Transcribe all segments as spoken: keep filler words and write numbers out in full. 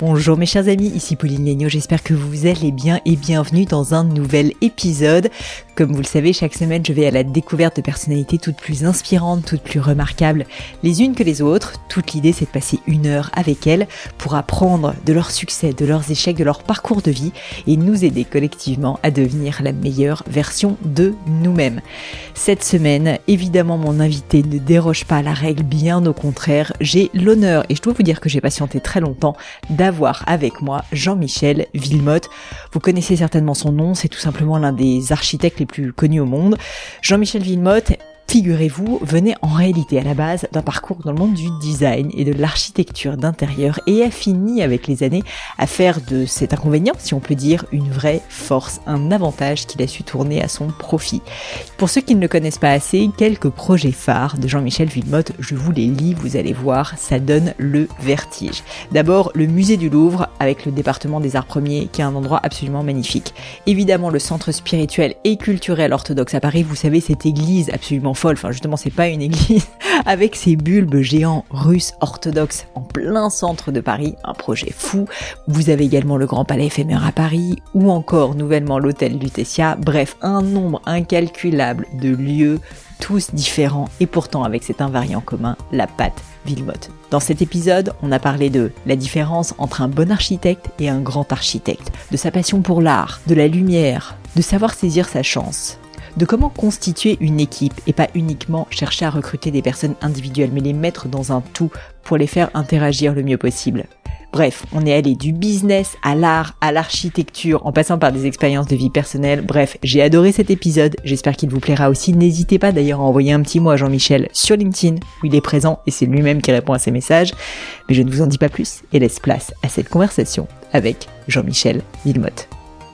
Bonjour mes chers amis, ici Pauline Léniaud, j'espère que vous allez bien et bienvenue dans un nouvel épisode. Comme vous le savez, chaque semaine je vais à la découverte de personnalités toutes plus inspirantes, toutes plus remarquables les unes que les autres. Toute l'idée c'est de passer une heure avec elles pour apprendre de leurs succès, de leurs échecs, de leur parcours de vie et nous aider collectivement à devenir la meilleure version de nous-mêmes. Cette semaine, évidemment mon invité ne déroge pas à la règle, bien au contraire, j'ai l'honneur, et je dois vous dire que j'ai patienté très longtemps, d'avoir avec moi Jean-Michel Wilmotte. Vous connaissez certainement son nom, c'est tout simplement l'un des architectes les plus connus au monde. Jean-Michel Wilmotte, figurez-vous, venait en réalité à la base d'un parcours dans le monde du design et de l'architecture d'intérieur et a fini avec les années à faire de cet inconvénient, si on peut dire, une vraie force, un avantage qu'il a su tourner à son profit. Pour ceux qui ne le connaissent pas assez, quelques projets phares de Jean-Michel Wilmotte, je vous les lis, vous allez voir, ça donne le vertige. D'abord, le musée du Louvre avec le département des Arts Premiers, qui est un endroit absolument magnifique. Évidemment, le centre spirituel et culturel orthodoxe à Paris, vous savez, cette église absolument folle, enfin justement c'est pas une église, avec ses bulbes géants russes orthodoxes en plein centre de Paris, un projet fou. Vous avez également le Grand Palais éphémère à Paris, ou encore nouvellement l'hôtel Lutetia, bref, un nombre incalculable de lieux, tous différents et pourtant avec cet invariant commun, la patte Wilmotte. Dans cet épisode, on a parlé de la différence entre un bon architecte et un grand architecte, de sa passion pour l'art, de la lumière, de savoir saisir sa chance, de comment constituer une équipe et pas uniquement chercher à recruter des personnes individuelles, mais les mettre dans un tout pour les faire interagir le mieux possible. Bref, on est allé du business à l'art, à l'architecture, en passant par des expériences de vie personnelle. Bref, j'ai adoré cet épisode, j'espère qu'il vous plaira aussi. N'hésitez pas d'ailleurs à envoyer un petit mot à Jean-Michel sur LinkedIn, où il est présent et c'est lui-même qui répond à ses messages. Mais je ne vous en dis pas plus et laisse place à cette conversation avec Jean-Michel Wilmotte.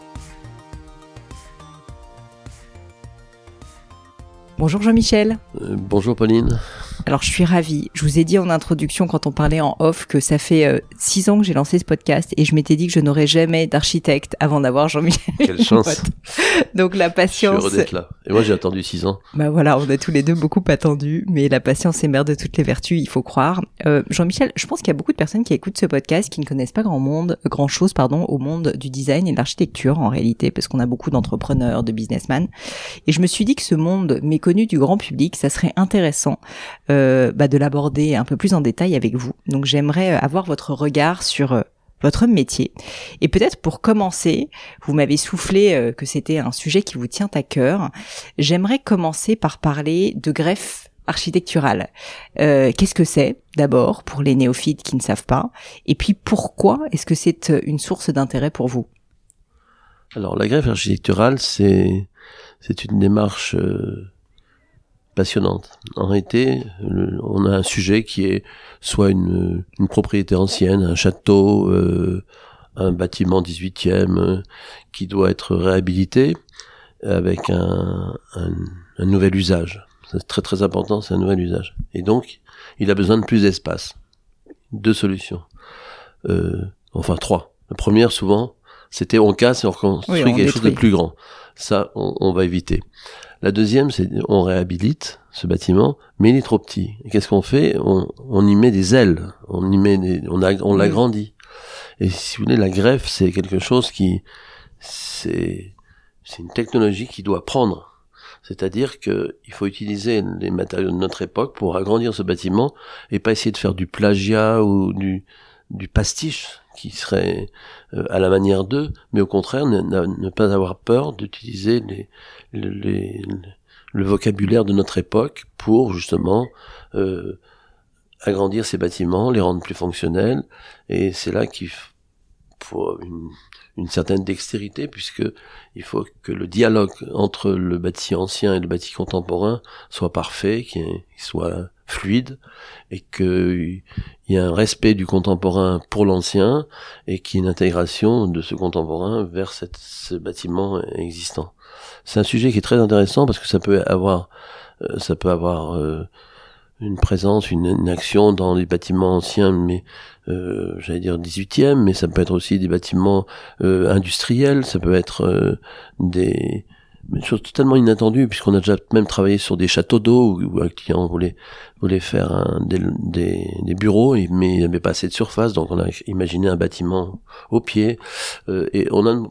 Bonjour Jean-Michel. Euh, bonjour Pauline. Alors je suis ravie. Je vous ai dit en introduction quand on parlait en off que ça fait euh, six ans que j'ai lancé ce podcast et je m'étais dit que je n'aurais jamais d'architecte avant d'avoir Jean-Michel. Quelle chance. Donc la patience. Je suis heureux d'être là. Et moi j'ai attendu six ans. Bah voilà, on a tous les deux beaucoup attendu, mais la patience est mère de toutes les vertus, il faut croire. Euh, Jean-Michel, je pense qu'il y a beaucoup de personnes qui écoutent ce podcast qui ne connaissent pas grand monde, grand chose pardon, au monde du design et de l'architecture en réalité, parce qu'on a beaucoup d'entrepreneurs, de businessmen. Et je me suis dit que ce monde méconnu du grand public, ça serait intéressant euh, bah, de l'aborder un peu plus en détail avec vous. Donc j'aimerais avoir votre regard sur euh, votre métier. Et peut-être pour commencer, vous m'avez soufflé euh, que c'était un sujet qui vous tient à cœur. J'aimerais commencer par parler de greffe architecturale. Euh, qu'est-ce que c'est d'abord pour les néophytes qui ne savent pas? Et puis pourquoi est-ce que c'est une source d'intérêt pour vous? Alors la greffe architecturale, c'est c'est une démarche euh, passionnante. En réalité, le, on a un sujet qui est soit une, une propriété ancienne, un château, euh, un bâtiment dix-huitième euh, qui doit être réhabilité avec un, un, un nouvel usage. C'est très très important, c'est un nouvel usage. Et donc, il a besoin de plus d'espace. Deux solutions. Euh, enfin, trois. La première, souvent, c'était on casse et on reconstruit oui, on quelque détruit. chose de plus grand. Ça, on, on va éviter. La deuxième, c'est on réhabilite ce bâtiment, mais il est trop petit. Et qu'est-ce qu'on fait? on, on y met des ailes, on y met des, on, a, on l'agrandit. Et si vous voulez, la greffe, c'est quelque chose qui, c'est, c'est une technologie qui doit prendre. C'est-à-dire que il faut utiliser les matériaux de notre époque pour agrandir ce bâtiment et pas essayer de faire du plagiat ou du, du pastiche qui serait euh, à la manière d'eux, mais au contraire ne, ne pas avoir peur d'utiliser les, les, les, le vocabulaire de notre époque pour justement euh, agrandir ces bâtiments, les rendre plus fonctionnels. Et c'est là qu'il faut une, une certaine dextérité, puisque il faut que le dialogue entre le bâti ancien et le bâti contemporain soit parfait, qu'il soit fluide, et qu'il y ait un respect du contemporain pour l'ancien, et qu'il y ait une intégration de ce contemporain vers cette, ce bâtiment existant. C'est un sujet qui est très intéressant parce que ça peut avoir, euh, ça peut avoir euh, une présence, une, une action dans les bâtiments anciens, mais euh, j'allais dire dix-huitième, mais ça peut être aussi des bâtiments euh, industriels, ça peut être euh, des une chose totalement inattendue, puisqu'on a déjà même travaillé sur des châteaux d'eau où, où un client voulait voulait faire un, des, des, des bureaux, mais il n'avait pas assez de surface, donc on a imaginé un bâtiment au pied, euh, et on a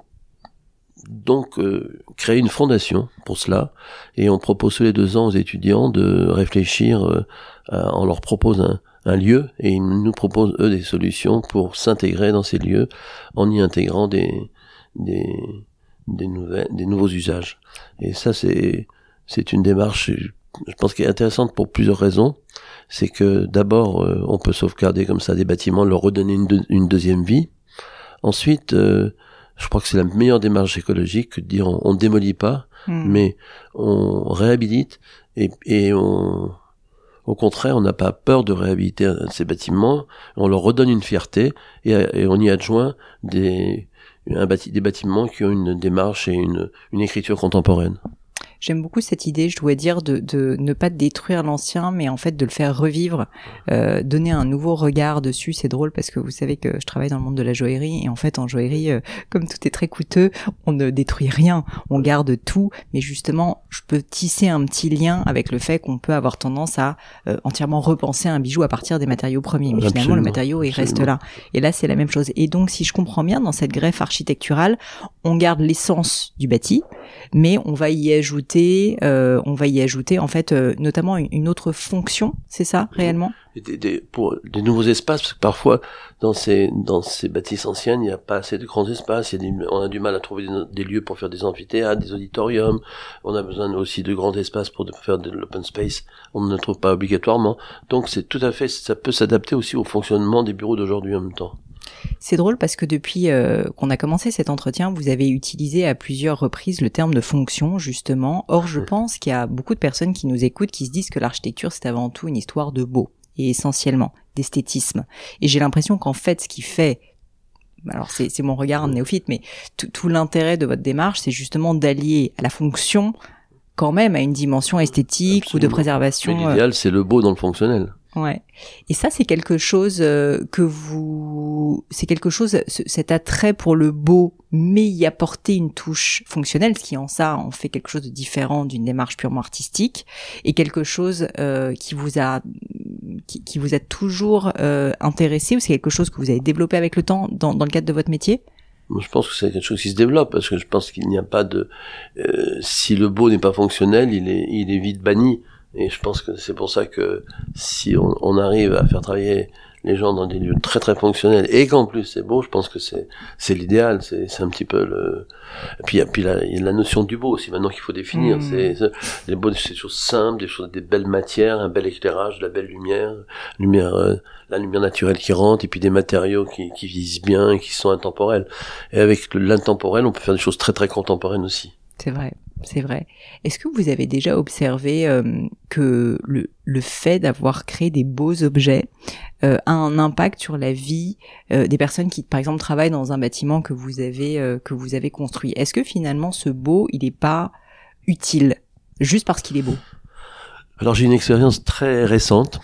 donc euh, créé une fondation pour cela, et on propose tous les deux ans aux étudiants de réfléchir, euh, à, on leur propose un, un lieu, et ils nous proposent eux des solutions pour s'intégrer dans ces lieux en y intégrant des des des nouvelles des nouveaux usages. Et ça c'est c'est une démarche, je pense, qui est intéressante pour plusieurs raisons. C'est que d'abord euh, on peut sauvegarder comme ça des bâtiments, leur redonner une, de, une deuxième vie. Ensuite euh, je crois que c'est la meilleure démarche écologique que de dire on, on démolit pas, mmh. mais on réhabilite, et, et on, au contraire, on n'a pas peur de réhabiliter ces bâtiments, on leur redonne une fierté, et, et on y adjoint des, un bâti, des bâtiments qui ont une démarche et une, une écriture contemporaine. J'aime beaucoup cette idée, je dois dire, de, de ne pas détruire l'ancien, mais en fait de le faire revivre, euh, donner un nouveau regard dessus. C'est drôle parce que vous savez que je travaille dans le monde de la joaillerie, et en fait en joaillerie, euh, comme tout est très coûteux, on ne détruit rien, on garde tout, mais justement je peux tisser un petit lien avec le fait qu'on peut avoir tendance à euh, entièrement repenser un bijou à partir des matériaux premiers, mais Absolument. Finalement le matériau il Absolument. reste là, et là c'est la même chose. Et donc si je comprends bien, dans cette greffe architecturale, on garde l'essence du bâti, mais on va y ajouter Euh, on va y ajouter en fait euh, notamment une, une autre fonction, c'est ça réellement ? Des, des, pour des nouveaux espaces, parce que parfois dans ces dans ces bâtisses anciennes, il n'y a pas assez de grands espaces, il y a des, on a du mal à trouver des, des lieux pour faire des amphithéâtres, des auditoriums, on a besoin aussi de grands espaces pour de, faire de l'open space, on ne le trouve pas obligatoirement, donc c'est tout à fait, ça peut s'adapter aussi au fonctionnement des bureaux d'aujourd'hui en même temps. C'est drôle parce que depuis euh, qu'on a commencé cet entretien, vous avez utilisé à plusieurs reprises le terme de fonction, justement. Or, je pense qu'il y a beaucoup de personnes qui nous écoutent qui se disent que l'architecture, c'est avant tout une histoire de beau, et essentiellement d'esthétisme. Et j'ai l'impression qu'en fait, ce qui fait, alors c'est, c'est mon regard néophyte, mais tout, tout l'intérêt de votre démarche, c'est justement d'allier à la fonction quand même à une dimension esthétique Absolument. Ou de préservation. Mais l'idéal, c'est le beau dans le fonctionnel. Ouais. Et ça, c'est quelque chose euh, que vous, c'est quelque chose, ce, cet attrait pour le beau, mais y apporter une touche fonctionnelle, ce qui en ça en fait quelque chose de différent d'une démarche purement artistique, et quelque chose euh, qui vous a, qui, qui vous a toujours euh, intéressé, ou c'est quelque chose que vous avez développé avec le temps dans, dans le cadre de votre métier ? Je pense que c'est quelque chose qui se développe, parce que je pense qu'il n'y a pas de, euh, si le beau n'est pas fonctionnel, il est, il est vite banni. Et je pense que c'est pour ça que si on, on arrive à faire travailler les gens dans des lieux très très fonctionnels et qu'en plus c'est beau, je pense que c'est c'est l'idéal, c'est c'est un petit peu le. Et puis il y a puis là il y a la notion du beau aussi maintenant qu'il faut définir. Mmh. C'est, c'est les beaux, c'est des choses simples, des choses, des belles matières, un bel éclairage, de la belle lumière, lumière, euh, la lumière naturelle qui rentre, et puis des matériaux qui qui visent bien et qui sont intemporels. Et avec le, l'intemporel, on peut faire des choses très très contemporaines aussi. C'est vrai. C'est vrai. Est-ce que vous avez déjà observé euh, que le, le fait d'avoir créé des beaux objets euh, a un impact sur la vie euh, des personnes qui, par exemple, travaillent dans un bâtiment que vous avez euh, que vous avez construit ? Est-ce que finalement ce beau, il n'est pas utile juste parce qu'il est beau ? Alors j'ai une expérience très récente.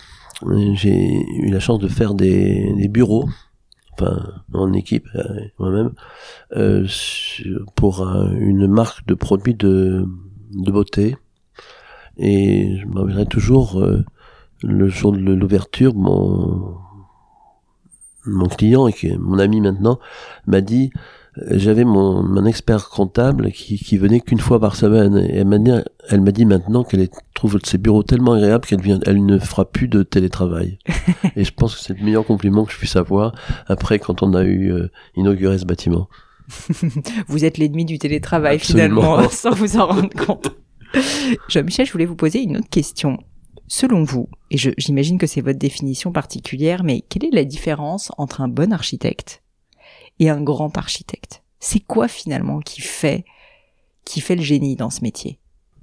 J'ai eu la chance de faire des, des bureaux. Enfin, en équipe, euh, moi-même, euh, pour euh, une marque de produits de, de beauté. Et je me rappellerai toujours, euh, le jour de l'ouverture, mon, mon client, et qui est mon ami maintenant, m'a dit, j'avais mon, mon expert comptable qui, qui venait qu'une fois par semaine, et elle m'a dit, elle m'a dit maintenant qu'elle est, trouve ses bureaux tellement agréables qu'elle vient, elle ne fera plus de télétravail. Et je pense que c'est le meilleur compliment que je puisse avoir après quand on a eu euh, inauguré ce bâtiment. Vous êtes l'ennemi du télétravail Absolument. Finalement, sans vous en rendre compte. Jean-Michel, je voulais vous poser une autre question. Selon vous, et je, j'imagine que c'est votre définition particulière, mais quelle est la différence entre un bon architecte et un grand architecte ? C'est quoi finalement qui fait, qui fait le génie dans ce métier ?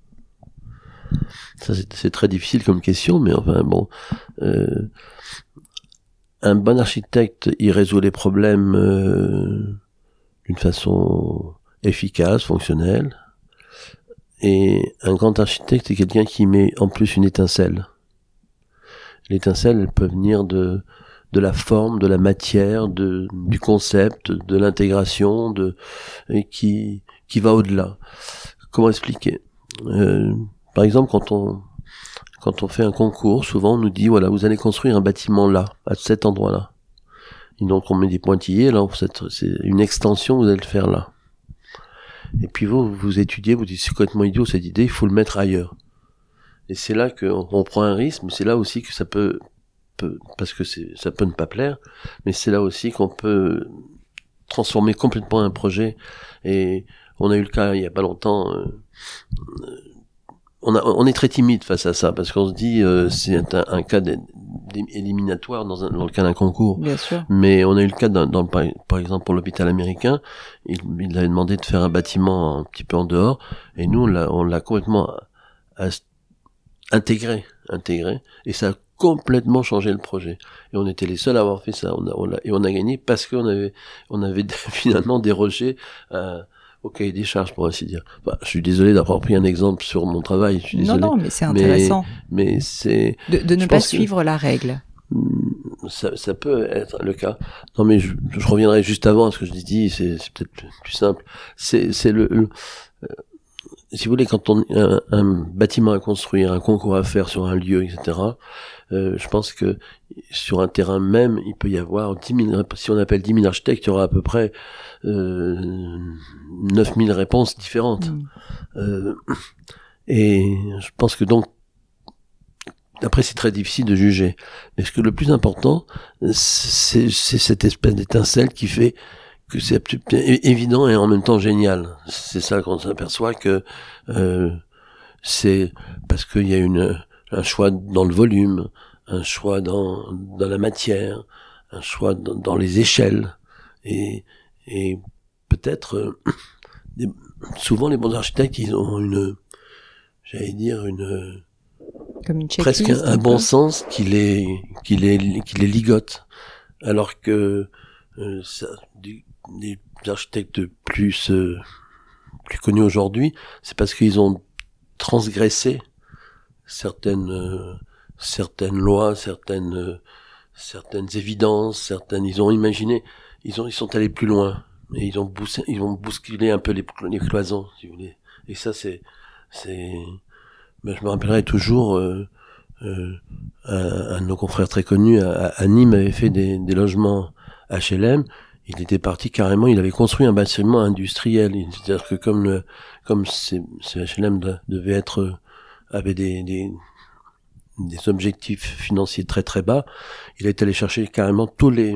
Ça c'est, c'est très difficile comme question, mais enfin bon, euh, un bon architecte, il résout les problèmes euh, d'une façon efficace, fonctionnelle, et un grand architecte, c'est quelqu'un qui met en plus une étincelle. L'étincelle, elle peut venir de de la forme, de la matière, de du concept, de l'intégration, de et qui qui va au-delà. comment expliquer euh, Par exemple, quand on quand on fait un concours, souvent on nous dit voilà, vous allez construire un bâtiment là, à cet endroit-là. Et donc on met des pointillés là, c'est une extension, vous allez le faire là. Et puis vous vous étudiez, vous dites c'est complètement idiot cette idée, il faut le mettre ailleurs. Et c'est là qu'on on prend un risque, mais c'est là aussi que ça peut, peut parce que c'est, ça peut ne pas plaire, mais c'est là aussi qu'on peut transformer complètement un projet. Et on a eu le cas il y a pas longtemps. Euh, on, a, on est très timide face à ça parce qu'on se dit euh, c'est un, un cas éliminatoire dans, un, dans le cas d'un concours. Bien sûr. Mais on a eu le cas dans, dans par, par exemple pour l'hôpital américain, il, il avait demandé de faire un bâtiment un petit peu en dehors, et nous on l'a, on l'a complètement à, à, intégré, intégré, et ça a complètement changé le projet. Et on était les seuls à avoir fait ça. On a, on a, et on a gagné parce qu'on avait, on avait finalement dérogé euh, au cahier des charges, pour ainsi dire. Enfin, je suis désolé d'avoir pris un exemple sur mon travail. Je suis désolé. Non, non, mais c'est intéressant. Mais, mais c'est de, de ne pas suivre la règle. Ça, ça peut être le cas. Non, mais je, je reviendrai juste avant à ce que je dis. C'est, c'est peut-être plus, plus simple. C'est, c'est le, le euh, si vous voulez, quand on a un, un bâtiment à construire, un concours à faire sur un lieu, et cetera, euh, je pense que sur un terrain même, il peut y avoir dix mille, si on appelle dix mille architectes, il y aura à peu près euh, neuf mille réponses différentes. Mmh. Euh, et je pense que donc, après c'est très difficile de juger. Mais ce que le plus important, c'est, c'est cette espèce d'étincelle qui fait que c'est évident et en même temps génial. C'est ça qu'on s'aperçoit que euh, c'est parce qu'il y a une un choix dans le volume, un choix dans dans la matière, un choix dans, dans les échelles et et peut-être euh, des, souvent les bons architectes ils ont une j'allais dire une comme une presque un, un bon sens qui les qui les qui les ligote, alors que euh, ça du, des architectes plus euh, plus connus aujourd'hui, c'est parce qu'ils ont transgressé certaines euh, certaines lois, certaines euh, certaines évidences, certaines. Ils ont imaginé, ils ont ils sont allés plus loin et ils ont boussé, ils ont bousculé un peu les, les cloisons, si vous voulez. Et ça c'est c'est. Ben, je me rappellerai toujours. Euh, euh, un, un de nos confrères très connus à, à Nîmes avait fait des, des logements H L M. Il était parti carrément, il avait construit un bâtiment industriel. C'est-à-dire que comme le, comme ces, ces H L M de, devaient être, avaient des, des, des objectifs financiers très très bas, il est allé chercher carrément tous les,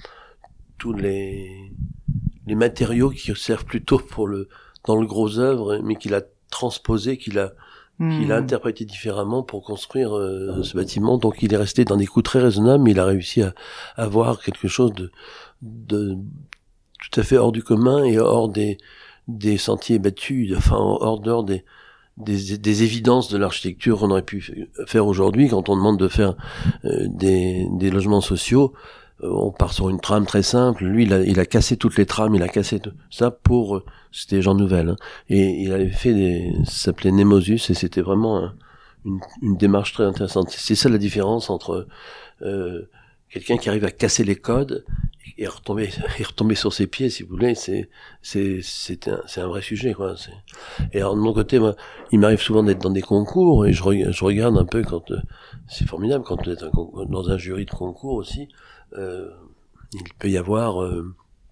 tous les, les matériaux qui servent plutôt pour le, dans le gros œuvre, mais qu'il a transposé, qu'il a, mmh. qu'il a interprété différemment pour construire euh, ce bâtiment. Donc il est resté dans des coûts très raisonnables, mais il a réussi à, à avoir quelque chose de, de tout à fait hors du commun et hors des des sentiers battus, enfin hors dehors des des, des évidences de l'architecture qu'on aurait pu faire aujourd'hui. Quand on demande de faire euh, des des logements sociaux, euh, on part sur une trame très simple. Lui, il a il a cassé toutes les trames, il a cassé tout ça pour euh, c'était Jean Nouvel, hein, et il avait fait des, ça s'appelait Nemosus, et c'était vraiment un, une une démarche très intéressante. C'est ça la différence entre euh, quelqu'un qui arrive à casser les codes et retomber, et retomber sur ses pieds, si vous voulez, c'est, c'est, c'est un, c'est un vrai sujet, quoi. C'est... Et alors, de mon côté, moi, il m'arrive souvent d'être dans des concours, et je, re, je regarde un peu quand, euh, c'est formidable quand vous êtes un concours, dans un jury de concours aussi, euh, il peut y avoir, euh,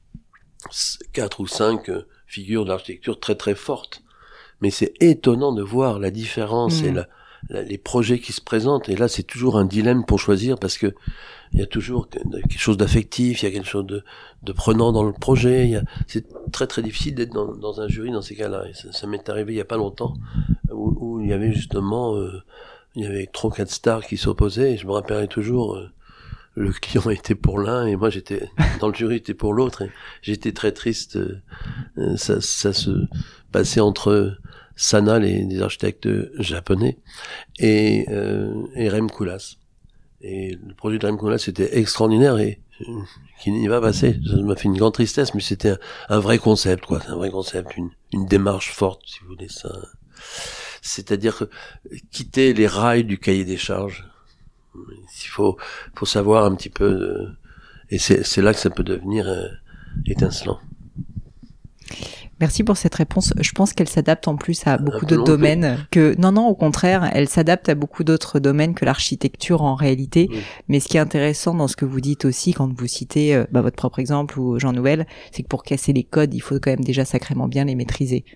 quatre ou cinq euh, figures d'architecture très très fortes. Mais c'est étonnant de voir la différence mmh. et la, la, les projets qui se présentent. Et là, c'est toujours un dilemme pour choisir parce que il y a toujours quelque chose d'affectif, il y a quelque chose de, de prenant dans le projet. Il y a, c'est très très difficile d'être dans, dans un jury dans ces cas-là. Et ça, ça m'est arrivé il y a pas longtemps où, où il y avait justement, euh, il y avait trois quatre stars qui s'opposaient. Et je me rappellerai toujours, euh, le client était pour l'un et moi j'étais dans le jury, j'étais pour l'autre. Et j'étais très triste. Euh, ça, ça se passait entre Sana, les, les architectes japonais, et, euh, et Rem Koolhaas. Et le projet de Rem Koolhaas c'était extraordinaire et euh, qui n'y va passer. Ça m'a fait une grande tristesse, mais c'était un, un vrai concept, quoi. C'est un vrai concept, une, une démarche forte, si vous voulez ça. C'est-à-dire que quitter les rails du cahier des charges. Il faut, faut savoir un petit peu, euh, et c'est, c'est là que ça peut devenir euh, étincelant. Merci pour cette réponse. Je pense qu'elle s'adapte en plus à beaucoup d'autres domaines que, non, non, au contraire, elle s'adapte à beaucoup d'autres domaines que l'architecture en réalité. Oui. Mais ce qui est intéressant dans ce que vous dites aussi, quand vous citez euh, bah, votre propre exemple ou Jean Nouvel, c'est que pour casser les codes, il faut quand même déjà sacrément bien les maîtriser.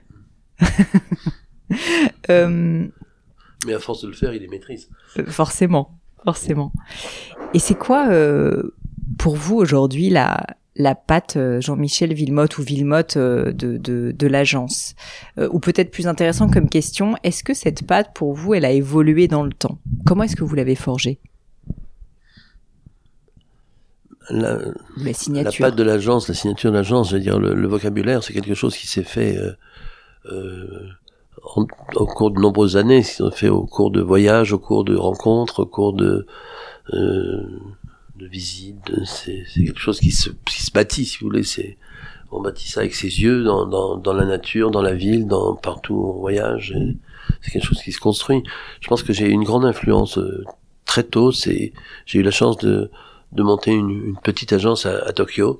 euh... Mais à force de le faire, il les maîtrise. Forcément, forcément. Et c'est quoi, euh, pour vous aujourd'hui, la... la patte Jean-Michel Wilmotte ou Wilmotte de, de, de l'agence euh, ou peut-être plus intéressant comme question, est-ce que cette patte pour vous elle a évolué dans le temps? Comment est-ce que vous l'avez forgée? La, la signature. La patte de l'agence, la signature de l'agence, je veux dire le, le vocabulaire, c'est quelque chose qui s'est fait euh, euh, en, au cours de nombreuses années, qui s'est fait au cours de voyages, au cours de rencontres, au cours de euh, de visite, c'est, c'est quelque chose qui se, qui se bâtit, si vous voulez. C'est, on bâtit ça avec ses yeux, dans, dans, dans la nature, dans la ville, dans partout où on voyage. Et c'est quelque chose qui se construit. Je pense que j'ai eu une grande influence euh, très tôt. C'est, j'ai eu la chance de, de monter une, une petite agence à, à Tokyo.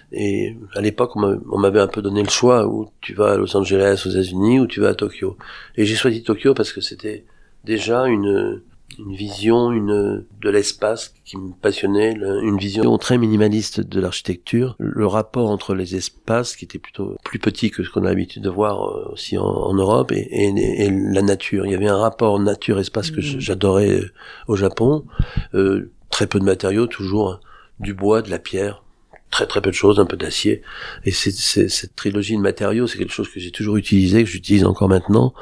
Et à l'époque, on, on m'avait un peu donné le choix, où tu vas à Los Angeles, aux États-Unis, ou tu vas à Tokyo. Et j'ai choisi Tokyo parce que c'était déjà une une vision une de l'espace qui me passionnait, une vision très minimaliste de l'architecture, le rapport entre les espaces qui étaient plutôt plus petits que ce qu'on a l'habitude de voir aussi en, en Europe et, et, et la nature. Il y avait un rapport nature-espace que mmh. j'adorais au Japon. Euh, très peu de matériaux, toujours du bois, de la pierre, très très peu de choses, un peu d'acier. Et c'est, c'est, cette trilogie de matériaux, c'est quelque chose que j'ai toujours utilisé, que j'utilise encore maintenant.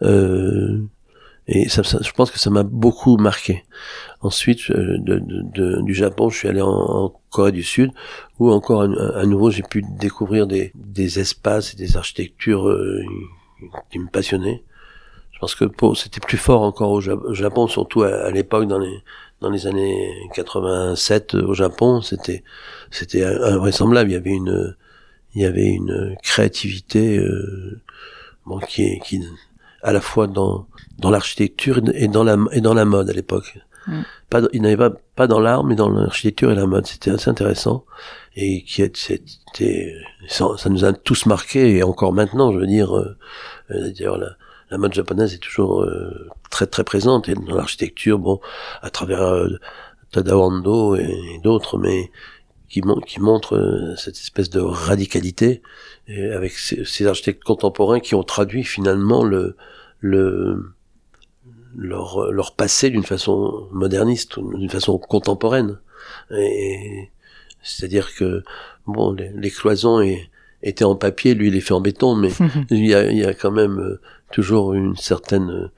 Euh, Et ça, ça, je pense que ça m'a beaucoup marqué. Ensuite, de, de, de, du Japon, je suis allé en, en Corée du Sud, où encore à, à nouveau j'ai pu découvrir des, des espaces et des architectures euh, qui me passionnaient. Je pense que pour, c'était plus fort encore au Japon, surtout à, à l'époque dans les dans les années quatre-vingt-sept au Japon, c'était c'était invraisemblable. Il y avait une il y avait une créativité euh, bon qui qui à la fois dans dans l'architecture et dans la et dans la mode à l'époque. Mmh. Pas il n'avait pas pas dans l'art mais dans l'architecture et la mode, c'était assez intéressant et qui c'était ça, ça nous a tous marqués et encore maintenant, je veux dire euh, d'ailleurs la la mode japonaise est toujours euh, très très présente et dans l'architecture, bon, à travers euh, Tadao Ando et, et d'autres, mais qui, mon, qui montrent euh, cette espèce de radicalité et avec ces, ces architectes contemporains qui ont traduit finalement le le leur leur passé d'une façon moderniste, d'une façon contemporaine. Et c'est-à-dire que bon, les, les cloisons et, étaient en papier, lui il les fait en béton, mais il y a il y a quand même euh, toujours une certaine euh,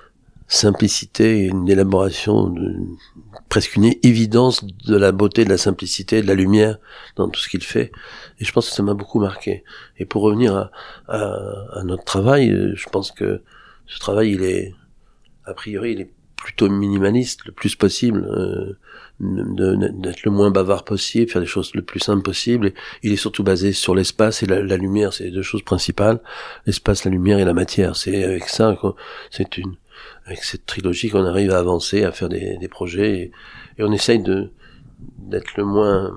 simplicité, une élaboration, de, presque une évidence de la beauté, de la simplicité, de la lumière dans tout ce qu'il fait. Et je pense que ça m'a beaucoup marqué. Et pour revenir à, à, à notre travail, je pense que ce travail, il est, a priori, il est plutôt minimaliste, le plus possible, euh, de, de, d'être le moins bavard possible, faire les choses le plus simple possible. Et il est surtout basé sur l'espace et la, la lumière, c'est les deux choses principales. L'espace, la lumière et la matière. C'est avec ça, c'est une, avec cette trilogie qu'on arrive à avancer, à faire des, des projets, et, et on essaye de d'être le moins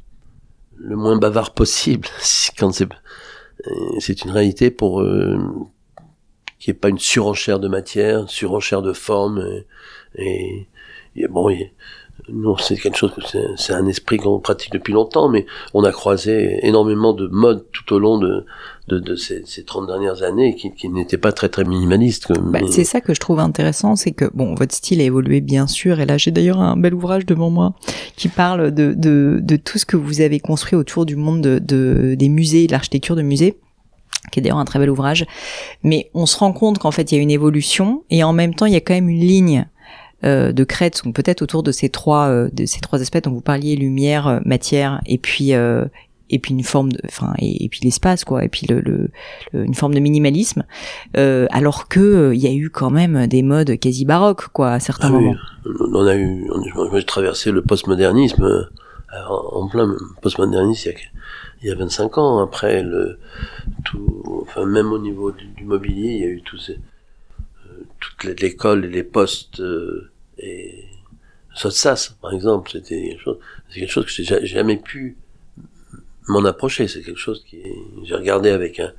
le moins bavard possible. Quand c'est c'est une réalité pour euh, qu'il n'y ait pas une surenchère de matière, une surenchère de forme, et, et, et bon, et, nous c'est quelque chose que c'est, c'est un esprit qu'on pratique depuis longtemps, mais on a croisé énormément de modes tout au long de de, de ces, ces trente dernières années qui, qui n'étaient pas très très minimalistes. Bah, mais... C'est ça que je trouve intéressant, c'est que bon, votre style a évolué bien sûr, et là j'ai d'ailleurs un bel ouvrage devant moi qui parle de de, de tout ce que vous avez construit autour du monde de, de des musées, de l'architecture de musées, qui est d'ailleurs un très bel ouvrage. Mais on se rend compte qu'en fait il y a une évolution, et en même temps il y a quand même une ligne euh, de crête, donc peut-être autour de ces trois euh, de ces trois aspects dont vous parliez, lumière, matière, et puis euh, et puis une forme de, enfin et, et puis l'espace quoi, et puis le, le, le une forme de minimalisme, euh, alors que il euh, y a eu quand même des modes quasi baroques quoi à certains ah moments. Oui. On a eu, on a traversé le postmodernisme, en, en plein postmodernisme il y a il y a vingt-cinq ans. Après le tout, enfin même au niveau du, du mobilier, il y a eu tous ces, euh, toute l'école et les postes euh, et Sotsas par exemple, c'était quelque chose, c'est quelque chose que j'ai jamais pu m'en approcher. C'est quelque chose qui j'ai regardé avec un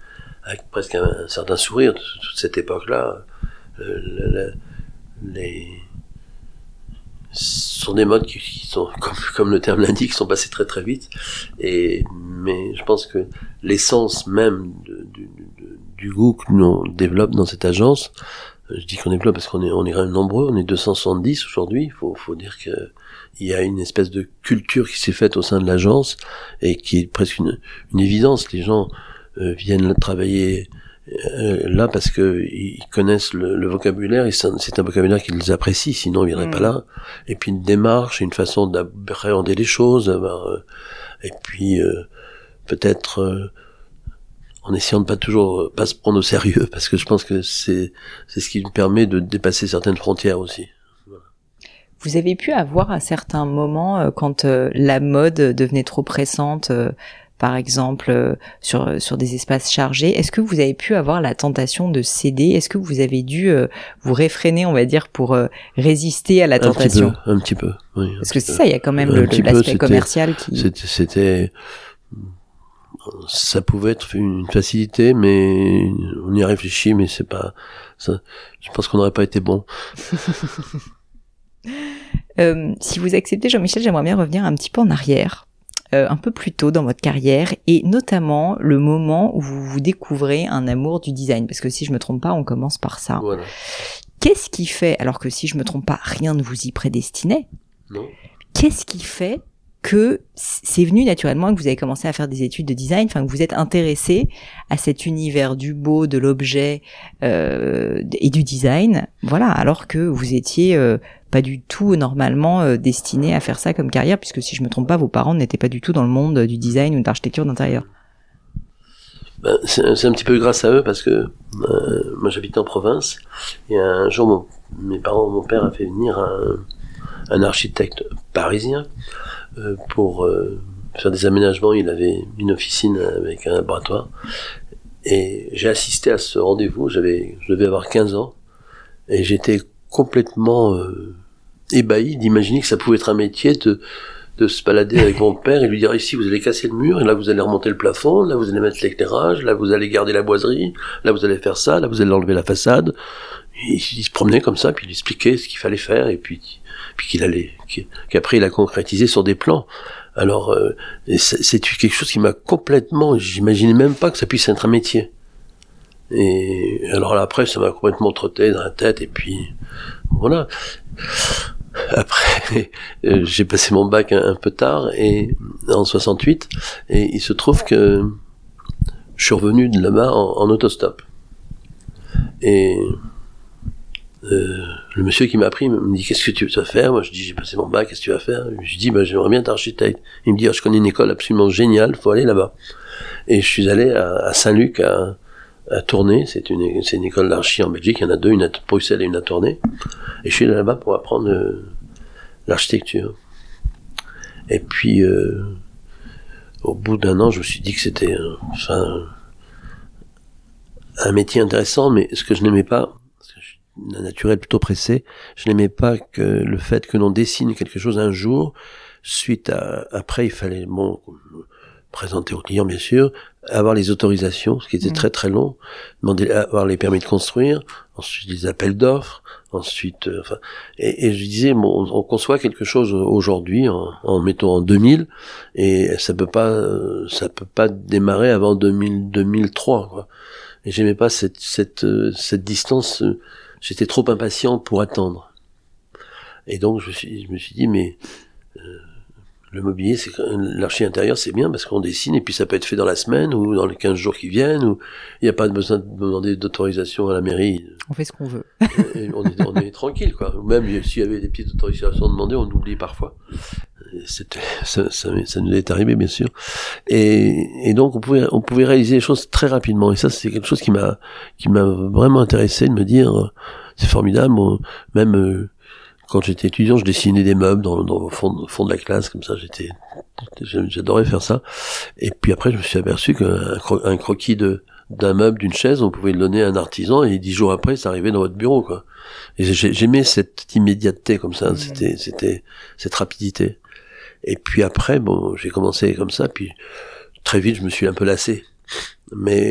avec presque un, un certain sourire, toute cette époque-là. Euh, le, le, les ce sont des modes qui, qui sont, comme, comme le terme l'indique, qui sont passés très très vite. Et mais je pense que l'essence même de, de, de, du goût que nous on développe dans cette agence, je dis qu'on développe parce qu'on est on est quand même nombreux, on est deux cent soixante-dix aujourd'hui. Il faut faut dire que il y a une espèce de culture qui s'est faite au sein de l'agence et qui est presque une, une évidence. Les gens euh, viennent travailler euh, là parce que ils connaissent le, le vocabulaire et c'est un vocabulaire qu'ils apprécient, sinon ils viendraient mmh. pas là. Et puis une démarche, une façon d'appréhender les choses, euh, et puis euh, peut-être euh, en essayant de pas toujours euh, pas se prendre au sérieux, parce que je pense que c'est c'est ce qui nous permet de dépasser certaines frontières aussi. Vous avez pu avoir à certains moments, euh, quand euh, la mode devenait trop pressante, euh, par exemple euh, sur sur des espaces chargés, est-ce que vous avez pu avoir la tentation de céder? Est-ce que vous avez dû euh, vous réfréner, on va dire, pour euh, résister à la tentation? Un petit peu, un petit peu, oui. Parce que c'est ça, il y a quand même le, l'aspect peu, commercial qui... C'était, c'était... Ça pouvait être une facilité, mais on y a réfléchi, mais c'est pas... Ça, je pense qu'on n'aurait pas été bon. euh, si vous acceptez, Jean-Michel, j'aimerais bien revenir un petit peu en arrière. Euh, un peu plus tôt dans votre carrière, et notamment le moment où vous vous découvrez un amour du design, parce que si je me trompe pas, on commence par ça. Voilà. Qu'est-ce qui fait, alors que si je me trompe pas, rien ne vous y prédestinait, non. Qu'est-ce qui fait que c'est venu naturellement et que vous avez commencé à faire des études de design, enfin que vous êtes intéressé à cet univers du beau, de l'objet euh, et du design, voilà, alors que vous étiez euh, pas du tout normalement euh, destiné à faire ça comme carrière, puisque si je me trompe pas, vos parents n'étaient pas du tout dans le monde du design ou de l'architecture d'intérieur. Ben, c'est, c'est un petit peu grâce à eux parce que euh, moi j'habitais en province et un jour mon, mes parents, mon père a fait venir un, un architecte parisien euh, pour euh, faire des aménagements. Il avait une officine avec un laboratoire et j'ai assisté à ce rendez-vous. J'avais, je devais avoir quinze ans et j'étais complètement euh, ébahi d'imaginer que ça pouvait être un métier de de se balader avec mon père et lui dire ici vous allez casser le mur, et là vous allez remonter le plafond, là vous allez mettre l'éclairage, là vous allez garder la boiserie, là vous allez faire ça, là vous allez enlever la façade. Il, il se promenait comme ça, puis il expliquait ce qu'il fallait faire, et puis, puis qu'il allait, qu'après il a concrétisé sur des plans. Alors euh, c'est, c'est quelque chose qui m'a complètement, j'imaginais même pas que ça puisse être un métier. Et alors là après ça m'a complètement trotté dans la tête, et puis voilà. Après, euh, j'ai passé mon bac un, un peu tard, et en soixante-huit, et il se trouve que je suis revenu de là-bas en, en autostop. Et euh, le monsieur qui m'a pris me dit qu'est-ce que tu veux faire? Moi je dis j'ai passé mon bac, qu'est-ce que tu vas faire? Je dis bah j'aimerais bien être architecte. Il me dit oh, je connais une école absolument géniale, faut aller là-bas. Et je suis allé à, à Saint-Luc à à Tournai, c'est une, c'est une école d'archi en Belgique, il y en a deux, une à Bruxelles et une à Tournai, et je suis allé là-bas pour apprendre euh, l'architecture. Et puis, euh, au bout d'un an, je me suis dit que c'était euh, enfin, un métier intéressant, mais ce que je n'aimais pas, parce que je suis d'un naturel plutôt pressé, je n'aimais pas que le fait que l'on dessine quelque chose un jour, suite à, après il fallait, bon, présenter aux clients bien sûr, avoir les autorisations, ce qui était mmh. très très long, demander avoir les permis de construire, ensuite les appels d'offres, ensuite, euh, enfin, et, et je disais, bon, on, on conçoit quelque chose aujourd'hui en, en mettons en deux mille, et ça peut pas, euh, ça peut pas démarrer avant deux mille, deux mille trois, quoi. Et j'aimais pas cette cette euh, cette distance, euh, j'étais trop impatient pour attendre. Et donc je me suis je me suis dit mais euh, le mobilier, c'est l'archi intérieur, c'est bien parce qu'on dessine et puis ça peut être fait dans la semaine ou dans les quinze jours qui viennent, ou il n'y a pas besoin de demander d'autorisation à la mairie. On fait ce qu'on veut. Et on est, on est tranquille, quoi. Même s'il y avait des petites autorisations demandées, on oublie parfois. C'était, ça, ça, ça nous est arrivé, bien sûr. Et, et donc, on pouvait, on pouvait réaliser les choses très rapidement. Et ça, c'est quelque chose qui m'a, qui m'a vraiment intéressé de me dire, c'est formidable. Bon, même, euh, quand j'étais étudiant, je dessinais des meubles dans, dans le fond, au fond de la classe, comme ça, j'étais, j'adorais faire ça. Et puis après, je me suis aperçu qu'un cro- un croquis de, d'un meuble, d'une chaise, on pouvait le donner à un artisan, et dix jours après, ça arrivait dans votre bureau, quoi. Et j'aimais cette immédiateté, comme ça, mmh. c'était, c'était, cette rapidité. Et puis après, bon, j'ai commencé comme ça, puis très vite, je me suis un peu lassé. Mais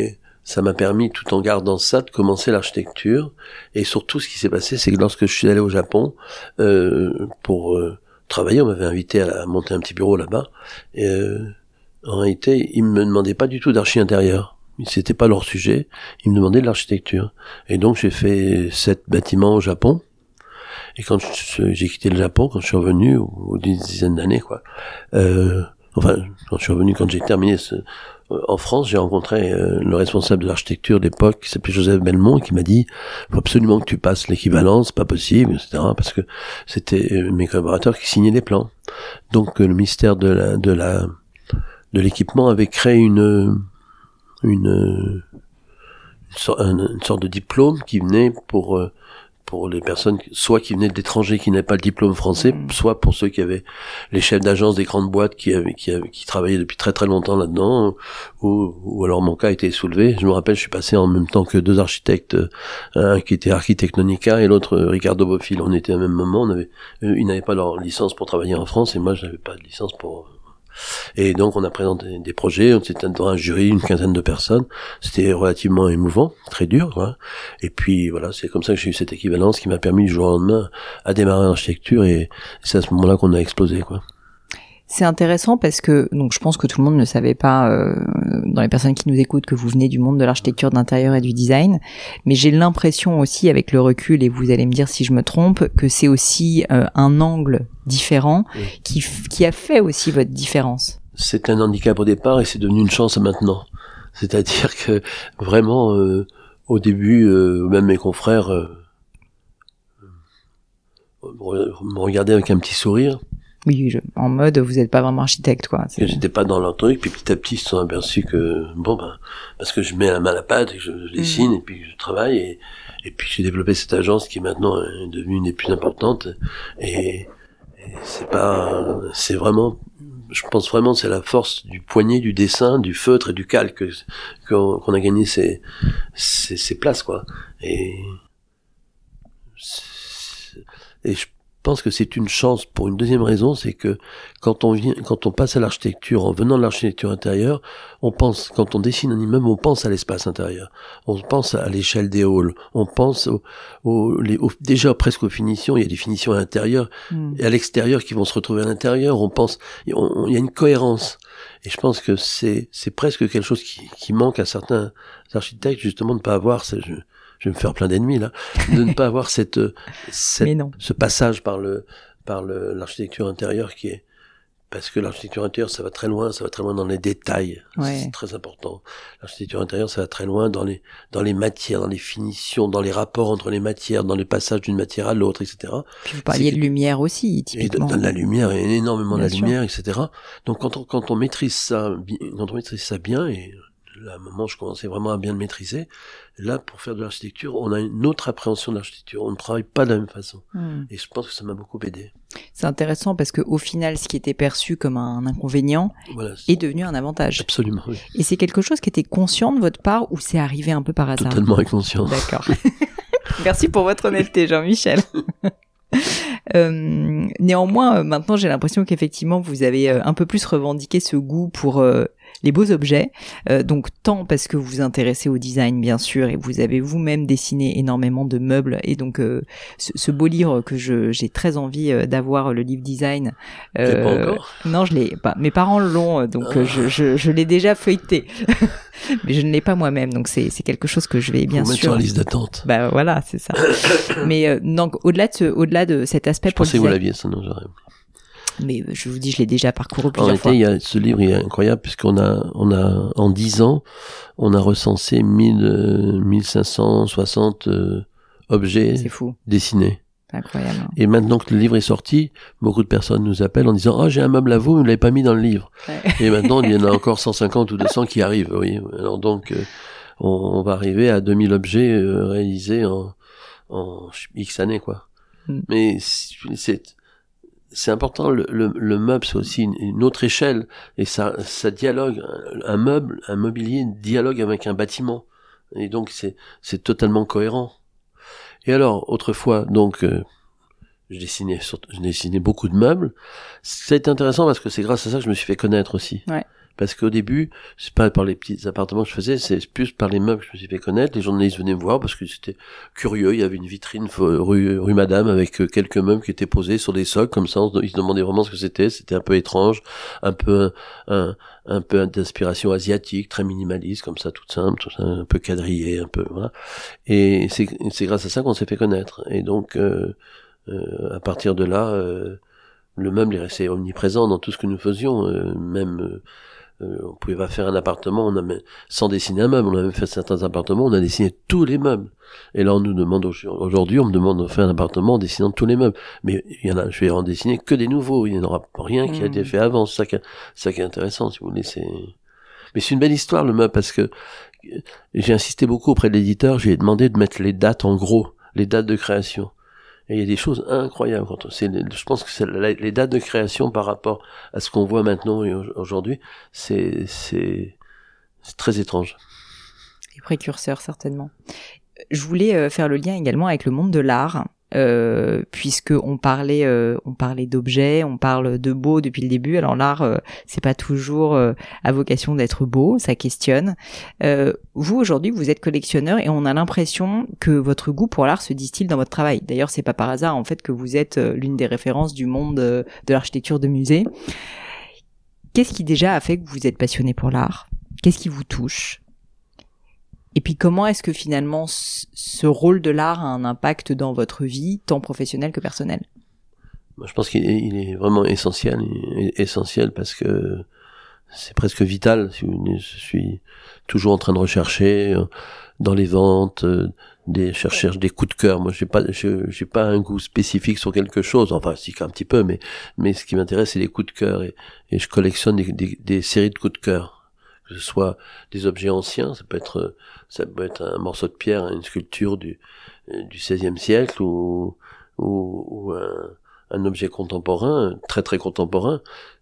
ça m'a permis, tout en gardant ça, de commencer l'architecture. Et surtout, ce qui s'est passé, c'est que lorsque je suis allé au Japon euh, pour euh, travailler, on m'avait invité à, la, à monter un petit bureau là-bas. Et, euh, en réalité, ils me demandaient pas du tout d'archi intérieur. C'était pas leur sujet. Ils me demandaient de l'architecture. Et donc, j'ai fait sept bâtiments au Japon. Et quand je, j'ai quitté le Japon, quand je suis revenu, au bout d'une dizaine d'années, quoi. Euh, enfin, quand je suis revenu, quand j'ai terminé ce, euh, en France, j'ai rencontré euh, le responsable de l'architecture d'époque, qui s'appelait Joseph Belmont, et qui m'a dit, faut absolument que tu passes l'équivalence, c'est pas possible, et cetera. Parce que c'était euh, mes collaborateurs qui signaient les plans. Donc, euh, le ministère de la, de la, de l'équipement avait créé une, une, une, sorte, une sorte de diplôme qui venait pour, euh, pour les personnes, soit qui venaient d'étrangers qui n'avaient pas le diplôme français, mmh. soit pour ceux qui avaient les chefs d'agence des grandes boîtes qui avaient, qui avaient, qui travaillaient depuis très très longtemps là-dedans, ou, ou alors mon cas a été soulevé. Je me rappelle, je suis passé en même temps que deux architectes, un qui était Architectonica et l'autre Ricardo Bofill. On était au même moment, on avait, ils n'avaient pas leur licence pour travailler en France et moi je n'avais pas de licence pour... Et donc on a présenté des projets, on était dans un jury, une quinzaine de personnes, c'était relativement émouvant, très dur, quoi. Et puis voilà, c'est comme ça que j'ai eu cette équivalence qui m'a permis du jour au lendemain à démarrer l'architecture et c'est à ce moment-là qu'on a explosé, quoi. C'est intéressant parce que, donc je pense que tout le monde ne savait pas, euh, dans les personnes qui nous écoutent, que vous venez du monde de l'architecture d'intérieur et du design, mais j'ai l'impression aussi, avec le recul, et vous allez me dire si je me trompe, que c'est aussi euh, un angle différent oui. qui, qui a fait aussi votre différence. C'est un handicap au départ et c'est devenu une chance maintenant. C'est-à-dire que vraiment, euh, au début, euh, même mes confrères euh, me regardaient avec un petit sourire. Oui, je, en mode, vous n'êtes pas vraiment architecte, quoi. C'est... J'étais pas dans leur truc, puis petit à petit, ils se sont aperçus que, bon, ben, parce que je mets la main à la pâte, et je, je dessine, mmh. et puis je travaille, et, et puis j'ai développé cette agence qui maintenant est devenue une des plus importantes, et, et c'est pas, c'est vraiment, je pense vraiment, c'est la force du poignet, du dessin, du feutre et du calque, qu'on, qu'on a gagné ces, ces, ces places, quoi. Et, et je Je pense que c'est une chance pour une deuxième raison, c'est que quand on vient, quand on passe à l'architecture, en venant de l'architecture intérieure, on pense, quand on dessine un immeuble, on pense à l'espace intérieur, on pense à l'échelle des halls, on pense au, au, les, au, déjà presque aux finitions, il y a des finitions à l'intérieur mmh. et à l'extérieur qui vont se retrouver à l'intérieur, on pense, on, on, il y a une cohérence. Et je pense que c'est, c'est presque quelque chose qui, qui manque à certains architectes, justement, de ne pas avoir, c'est, je, je vais me faire plein d'ennemis là, de ne pas avoir cette, cette ce passage par le par le l'architecture intérieure qui est, parce que l'architecture intérieure ça va très loin, ça va très loin dans les détails, ouais. C'est très important. L'architecture intérieure ça va très loin dans les dans les matières, dans les finitions, dans les rapports entre les matières, dans les passages d'une matière à l'autre, et cetera. Puis vous parliez c'est... de lumière aussi, typiquement. Et de, de la lumière, et énormément bien de la sûr. Lumière, et cetera. Donc quand on quand on maîtrise ça, quand on maîtrise ça bien, et là, à un moment, je commençais vraiment à bien le maîtriser. Là, pour faire de l'architecture, on a une autre appréhension de l'architecture. On ne travaille pas de la même façon. Mmh. Et je pense que ça m'a beaucoup aidé. C'est intéressant parce que, au final, ce qui était perçu comme un inconvénient voilà, est devenu un avantage. Absolument, oui. Et c'est quelque chose qui était conscient de votre part ou c'est arrivé un peu par hasard? Totalement inconscient. D'accord. Merci pour votre honnêteté, Jean-Michel. Euh, néanmoins, maintenant, j'ai l'impression qu'effectivement, vous avez un peu plus revendiqué ce goût pour euh, les beaux objets. Euh, donc, tant parce que vous vous intéressez au design, bien sûr, et vous avez vous-même dessiné énormément de meubles. Et donc, euh, ce, ce beau livre que je, j'ai très envie euh, d'avoir, le livre design. Euh, pas encore non, je l'ai pas. Mes parents l'ont, donc ah. je, je, je l'ai déjà feuilleté. Mais je ne l'ai pas moi-même, donc c'est, c'est quelque chose que je vais bien Faut sûr. Mettre sur la liste d'attente. Bah voilà, c'est ça. Mais euh, donc au-delà de ce, au-delà de cet aspect. Je pensais que vous l'aviez, sinon j'aurais. Mais je vous dis, je l'ai déjà parcouru plusieurs en réalité, fois. Il y a ce livre, il est incroyable puisqu'on a, on a en dix ans, on a recensé mille, mille cinq cent soixante euh, objets c'est fou. Dessinés. Incroyable. Et maintenant que le livre est sorti, beaucoup de personnes nous appellent en disant « Ah, oh, j'ai un meuble à vous, vous ne l'avez pas mis dans le livre. Ouais. » Et maintenant, il y en a encore cent cinquante ou deux cents qui arrivent. Oui. Alors donc, euh, on, on va arriver à deux mille objets euh, réalisés en, en X années, quoi. Mm. Mais c'est, c'est important, le, le, le meuble, c'est aussi une, une autre échelle. Et ça, ça dialogue, un meuble, un mobilier dialogue avec un bâtiment. Et donc, c'est, c'est totalement cohérent. Et alors, autrefois, donc, euh, je dessinais, je dessinais beaucoup de meubles. Ça a été intéressant parce que c'est grâce à ça que je me suis fait connaître aussi. Ouais. Parce qu'au début, c'est pas par les petits appartements que je faisais, c'est plus par les meubles que je me suis fait connaître. Les journalistes venaient me voir parce que c'était curieux. Il y avait une vitrine rue, rue Madame avec quelques meubles qui étaient posés sur des socles comme ça. Ils se demandaient vraiment ce que c'était. C'était un peu étrange, un peu un, un, un peu d'inspiration asiatique, très minimaliste comme ça, tout simple, tout ça, un peu quadrillé, un peu voilà. Et c'est, c'est grâce à ça qu'on s'est fait connaître. Et donc euh, euh, à partir de là. Euh, Le meuble est resté omniprésent dans tout ce que nous faisions, euh, même euh, euh, on pouvait pas faire un appartement, on a même, sans dessiner un meuble, on a même fait certains appartements, on a dessiné tous les meubles. Et là on nous demande aujourd'hui, on me demande de faire un appartement en dessinant tous les meubles. Mais il y en a, je vais en dessiner que des nouveaux, il n'y en aura rien qui a été fait avant, c'est ça qui, c'est ça qui est intéressant, si vous voulez. C'est... Mais c'est une belle histoire le meuble parce que j'ai insisté beaucoup auprès de l'éditeur, j'ai demandé de mettre les dates en gros, les dates de création. Et il y a des choses incroyables. Quand on, c'est, je pense que c'est la, les dates de création par rapport à ce qu'on voit maintenant et aujourd'hui, c'est, c'est, c'est très étrange. Les précurseurs, certainement. Je voulais faire le lien également avec le monde de l'art. Euh, puisque on parlait, euh, on parlait d'objets, on parle de beau depuis le début. Alors l'art, euh, c'est pas toujours euh, à vocation d'être beau, ça questionne. Euh, vous aujourd'hui, vous êtes collectionneur et on a l'impression que votre goût pour l'art se distille dans votre travail. D'ailleurs, c'est pas par hasard en fait que vous êtes euh, l'une des références du monde euh, de l'architecture de musée. Qu'est-ce qui déjà a fait que vous êtes passionné pour l'art ? Qu'est-ce qui vous touche ? Et puis comment est-ce que finalement ce rôle de l'art a un impact dans votre vie, tant professionnelle que personnelle ? Moi, je pense qu'il est, il est vraiment essentiel, essentiel parce que c'est presque vital. Je suis toujours en train de rechercher dans les ventes, des chercher des coups de cœur. Moi, j'ai pas, je, j'ai pas un goût spécifique sur quelque chose. Enfin, si un petit peu, mais mais ce qui m'intéresse, c'est les coups de cœur et, et je collectionne des, des, des séries de coups de cœur. Que ce soit des objets anciens, ça peut être ça peut être un morceau de pierre, une sculpture du du seizième siècle ou ou, ou un, un objet contemporain, très très contemporain.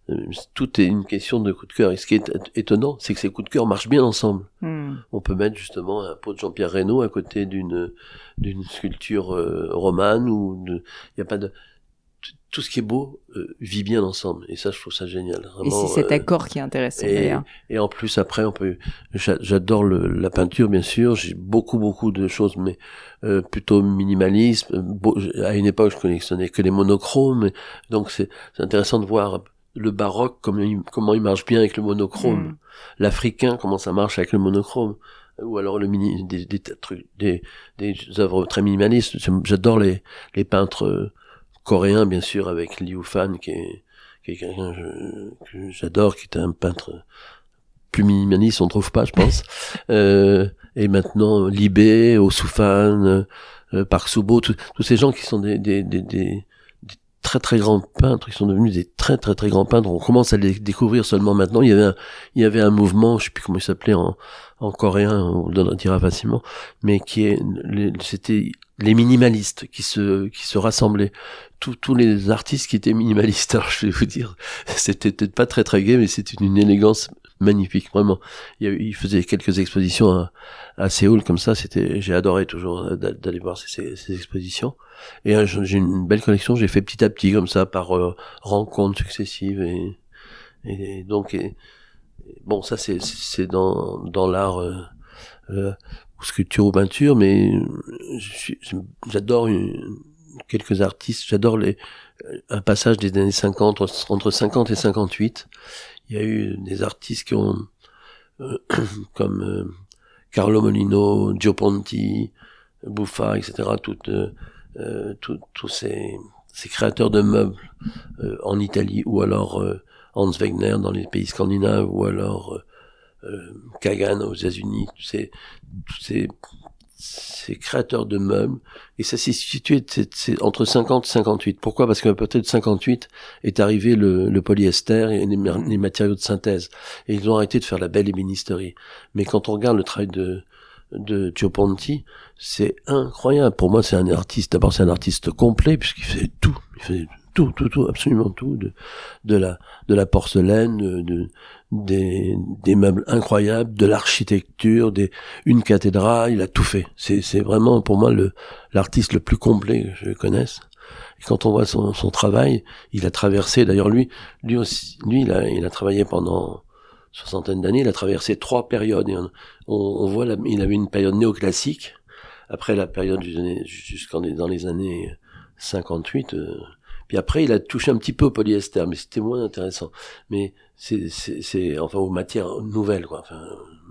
Tout est une question de coup de cœur. Et ce qui est étonnant, c'est que ces coups de cœur marchent bien ensemble. Mmh. On peut mettre justement un pot de Jean-Pierre Reynaud à côté d'une d'une sculpture euh, romane ou il y a pas de tout ce qui est beau euh, vit bien ensemble et ça je trouve ça génial vraiment, et c'est cet euh, accord qui est intéressant et, d'ailleurs. Et en plus après on peut j'adore le, la peinture bien sûr, j'ai beaucoup beaucoup de choses mais euh, plutôt minimalisme. Beau, à une époque je collectionnais que les monochromes donc c'est, c'est intéressant de voir le baroque comment il, comment il marche bien avec le monochrome, mmh. L'africain comment ça marche avec le monochrome, ou alors le mini des des trucs des des œuvres très minimalistes. J'adore les les peintres coréen bien sûr avec Liu Fan qui est, qui est quelqu'un que, que j'adore, qui est un peintre plus minimaliste on trouve pas je pense. euh, et maintenant Libé, Oussoufane, euh, Park Soo-bo, tous ces gens qui sont des, des, des, des, des très très grands peintres, qui sont devenus des très très très grands peintres. On commence à les découvrir seulement maintenant. Il y avait un, il y avait un mouvement, je sais plus comment il s'appelait en, en coréen, on le dira facilement, mais qui est, c'était les minimalistes qui se qui se rassemblaient, tous tous les artistes qui étaient minimalistes. Alors je vais vous dire, c'était peut-être pas très très gai, mais c'était une élégance magnifique, vraiment. Il y a eu, il faisait quelques expositions à, à Séoul comme ça, c'était, j'ai adoré toujours d'aller voir ces, ces, ces expositions. Et euh, j'ai une belle collection, j'ai fait petit à petit comme ça par euh, rencontres successives et, et donc et, et bon ça c'est c'est dans dans l'art euh, euh, sculpture ou peinture, mais je suis, j'adore une, quelques artistes, j'adore les un passage des années cinquante, entre cinquante et cinquante-huit. Il y a eu des artistes qui ont euh, comme euh, Carlo Molino, Gio Ponti, Buffa, et cetera. Toutes, euh, tous tous ces, ces créateurs de meubles euh, en Italie, ou alors euh, Hans Wegner dans les pays scandinaves, ou alors euh, euh, Kagan aux États-Unis. Tous ces, tous ces, ces créateurs de meubles, et ça s'est situé c'est, c'est entre cinquante et cinquante-huit. Pourquoi ? Parce qu'à partir de cinquante-huit est arrivé le, le polyester et les, les matériaux de synthèse, et ils ont arrêté de faire la belle ébénisterie. Mais quand on regarde le travail de de Gio Ponti, c'est incroyable. Pour moi, c'est un artiste. D'abord, c'est un artiste complet puisqu'il faisait tout. Il faisait tout, tout, tout, absolument tout, de de la de la porcelaine, de, de des des meubles incroyables, de l'architecture, des une cathédrale. Il a tout fait. C'est c'est vraiment pour moi le l'artiste le plus complet que je connaisse. Et quand on voit son son travail, il a traversé. D'ailleurs, lui lui aussi, lui il a il a travaillé pendant soixantaine d'années, il a traversé trois périodes. Et on, on, on voit, la, il avait une période néoclassique, après la période jusqu'en dans les années cinquante-huit. Euh, puis après, il a touché un petit peu au polyester, mais c'était moins intéressant. Mais c'est, c'est, c'est enfin, aux matières nouvelles, quoi. Enfin,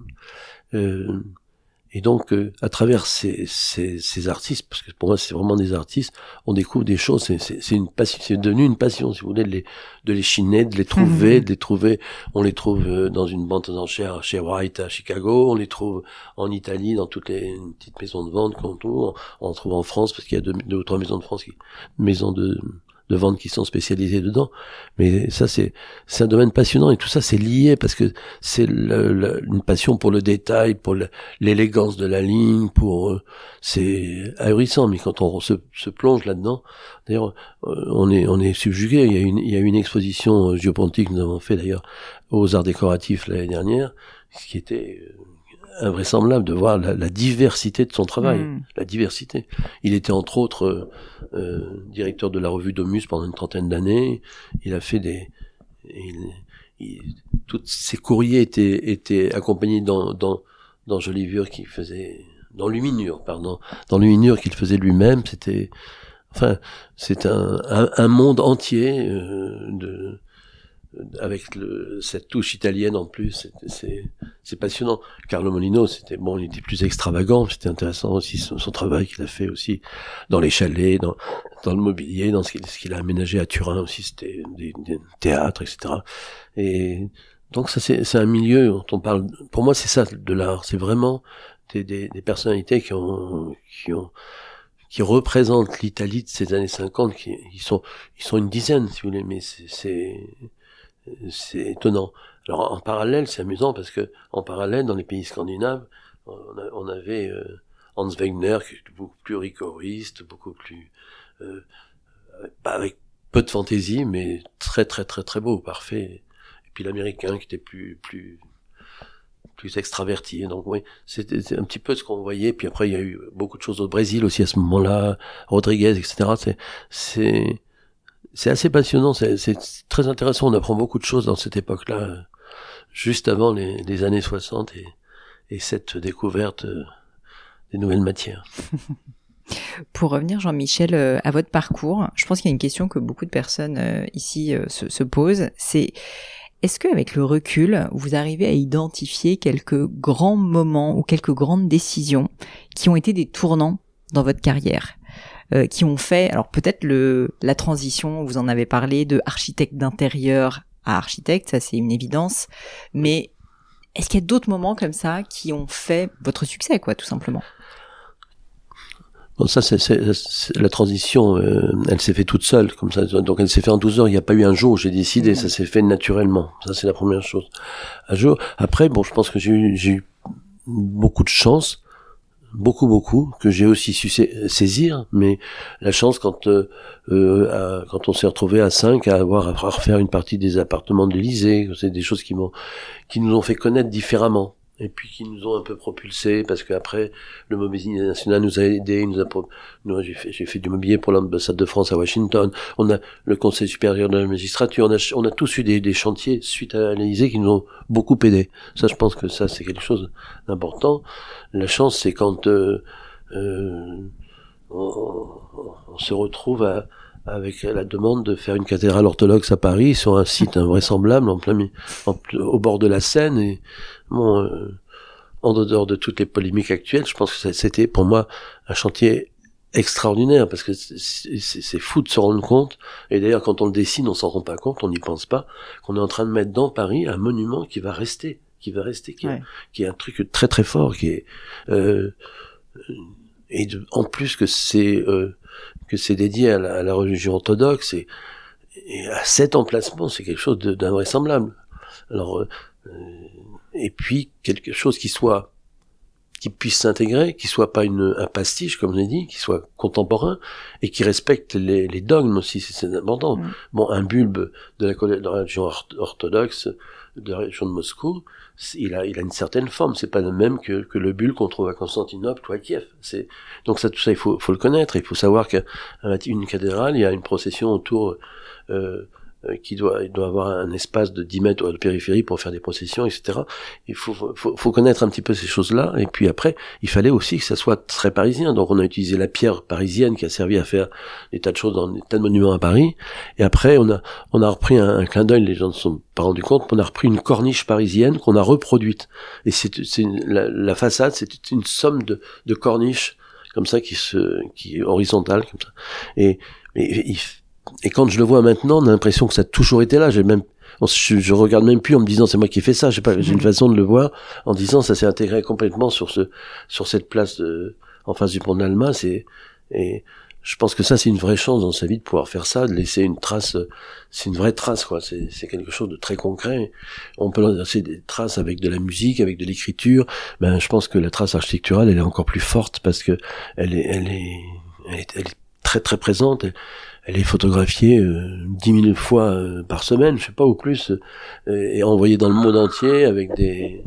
euh, et donc, euh, à travers ces, ces, ces artistes, parce que pour moi, c'est vraiment des artistes, on découvre des choses. C'est, c'est, c'est une passion, c'est devenu une passion, si vous voulez, de les, de les chiner, de les trouver, mmh. de les trouver. On les trouve dans une vente aux enchères chez White à Chicago. On les trouve en Italie, dans toutes les petites maisons de vente qu'on trouve. On, on trouve en France, parce qu'il y a deux, deux ou trois maisons de France, qui, maisons de de ventes qui sont spécialisées dedans, mais ça c'est c'est un domaine passionnant et tout ça c'est lié parce que c'est le, le, une passion pour le détail, pour le, l'élégance de la ligne, pour euh, c'est ahurissant. Mais quand on se, se plonge là-dedans, d'ailleurs euh, on est on est subjugué. Il y a une il y a une exposition géopontique que nous avons fait d'ailleurs aux Arts décoratifs l'année dernière, ce qui était euh, invraisemblable de voir la, la diversité de son travail, mmh. la diversité. Il était entre autres euh, euh, directeur de la revue Domus pendant une trentaine d'années. Il a fait des, il, il, tous ses courriers étaient étaient accompagnés dans dans dans Jolivure qui faisait dans Luminure, pardon, dans Luminure qu'il faisait lui-même. C'était, enfin, c'est un un, un monde entier euh, de avec le, cette touche italienne en plus, c'est, c'est, c'est passionnant. Carlo Molino, c'était bon, il était plus extravagant, c'était intéressant aussi son, son travail qu'il a fait aussi dans les chalets, dans, dans le mobilier, dans ce qu'il, ce qu'il a aménagé à Turin aussi, c'était des, des théâtres, et cetera. Et donc ça, c'est, c'est un milieu dont on parle. Pour moi, c'est ça de l'art, c'est vraiment des, des, des personnalités qui ont, qui ont, qui représentent l'Italie de ces années cinquante, qui ils sont, ils sont une dizaine, si vous voulez, mais c'est, c'est c'est étonnant. Alors en parallèle, c'est amusant parce que en parallèle, dans les pays scandinaves, on, a, on avait euh, Hans Wegner qui était beaucoup plus rigoriste, beaucoup plus euh, avec peu de fantaisie, mais très très très très beau, parfait. Et puis l'américain qui était plus plus plus extraverti. Donc oui, c'était, c'était un petit peu ce qu'on voyait. Puis après, il y a eu beaucoup de choses au Brésil aussi à ce moment-là, Rodriguez, et cetera. C'est c'est C'est assez passionnant, c'est, c'est très intéressant, on apprend beaucoup de choses dans cette époque-là, juste avant les, les années soixante et, et cette découverte des nouvelles matières. Pour revenir, Jean-Michel, à votre parcours, je pense qu'il y a une question que beaucoup de personnes ici se, se posent, c'est est-ce qu'avec le recul, vous arrivez à identifier quelques grands moments ou quelques grandes décisions qui ont été des tournants dans votre carrière ? Euh, qui ont fait, alors peut-être le la transition, vous en avez parlé, de architecte d'intérieur à architecte, ça c'est une évidence, mais est-ce qu'il y a d'autres moments comme ça qui ont fait votre succès, quoi, tout simplement ? Bon, ça, c'est, c'est, c'est la transition, euh, elle s'est faite toute seule, comme ça, donc elle s'est faite en douze heures, il n'y a pas eu un jour où j'ai décidé, mmh. ça s'est fait naturellement, ça c'est la première chose. Un jour, après, bon, je pense que j'ai eu, j'ai eu beaucoup de chance, beaucoup beaucoup que j'ai aussi su saisir, mais la chance quand euh, euh, à, quand on s'est retrouvé à cinq à avoir à refaire une partie des appartements de l'Élysée, c'est des choses qui m'ont qui nous ont fait connaître différemment et puis qui nous ont un peu propulsés parce qu'après le mobilier national nous a aidés, nous a nous j'ai fait j'ai fait du mobilier pour l'ambassade de France à Washington, on a le Conseil supérieur de la magistrature, on a on a tous eu des des chantiers suite à l'Élysée qui nous ont beaucoup aidés. Ça, je pense que ça c'est quelque chose d'important. La chance, c'est quand euh, euh, on, on se retrouve à, avec la demande de faire une cathédrale orthodoxe à Paris sur un site invraisemblable en plein en, au bord de la Seine et bon euh, en dehors de toutes les polémiques actuelles, je pense que c'était pour moi un chantier extraordinaire parce que c'est, c'est, c'est fou de se rendre compte, et d'ailleurs quand on le dessine on s'en rend pas compte, on n'y pense pas, qu'on est en train de mettre dans Paris un monument qui va rester qui va rester, qui, ouais. est, qui est un truc très très fort, qui est euh, et de, en plus que c'est euh, que c'est dédié à la, à la religion orthodoxe et, et à cet emplacement, c'est quelque chose de, d'invraisemblable. Alors euh, et puis quelque chose qui soit qui puisse s'intégrer, qui soit pas une un pastiche comme on a dit, qui soit contemporain et qui respecte les, les dogmes aussi, c'est, c'est important. Mmh. Bon, un bulbe de la, de la religion orthodoxe de la région de Moscou, il a, il a une certaine forme, c'est pas le même que, que le bulle qu'on trouve à Constantinople ou à Kiev. C'est, donc ça, tout ça, il faut, faut le connaître, il faut savoir qu'une cathédrale, il y a une procession autour, euh, euh, qui doit, il doit avoir un espace de dix mètres de périphérie pour faire des processions, et cetera. Il faut, faut, faut connaître un petit peu ces choses-là. Et puis après, il fallait aussi que ça soit très parisien. Donc on a utilisé la pierre parisienne qui a servi à faire des tas de choses dans des tas de monuments à Paris. Et après, on a, on a repris un, un clin d'œil. Les gens ne se sont pas rendus compte. On a repris une corniche parisienne qu'on a reproduite. Et c'est, c'est une, la, la façade, c'est une somme de, de corniches comme ça qui se, qui est horizontale comme ça. Et, et, et Et quand je le vois maintenant, on a l'impression que ça a toujours été là. J'ai même, je, je regarde même plus en me disant c'est moi qui ai fait ça. J'ai pas, j'ai une façon de le voir en disant ça s'est intégré complètement sur ce, sur cette place de, en face du pont de l'Alma. C'est, et je pense que ça c'est une vraie chance dans sa vie de pouvoir faire ça, de laisser une trace. C'est une vraie trace quoi. C'est, c'est quelque chose de très concret. On peut lancer des traces avec de la musique, avec de l'écriture. Ben, je pense que la trace architecturale elle est encore plus forte parce que elle est, elle est, elle est, elle est très très présente. Elle est photographiée dix euh, mille fois euh, par semaine, je sais pas, ou plus, euh, et envoyée dans le monde entier avec des...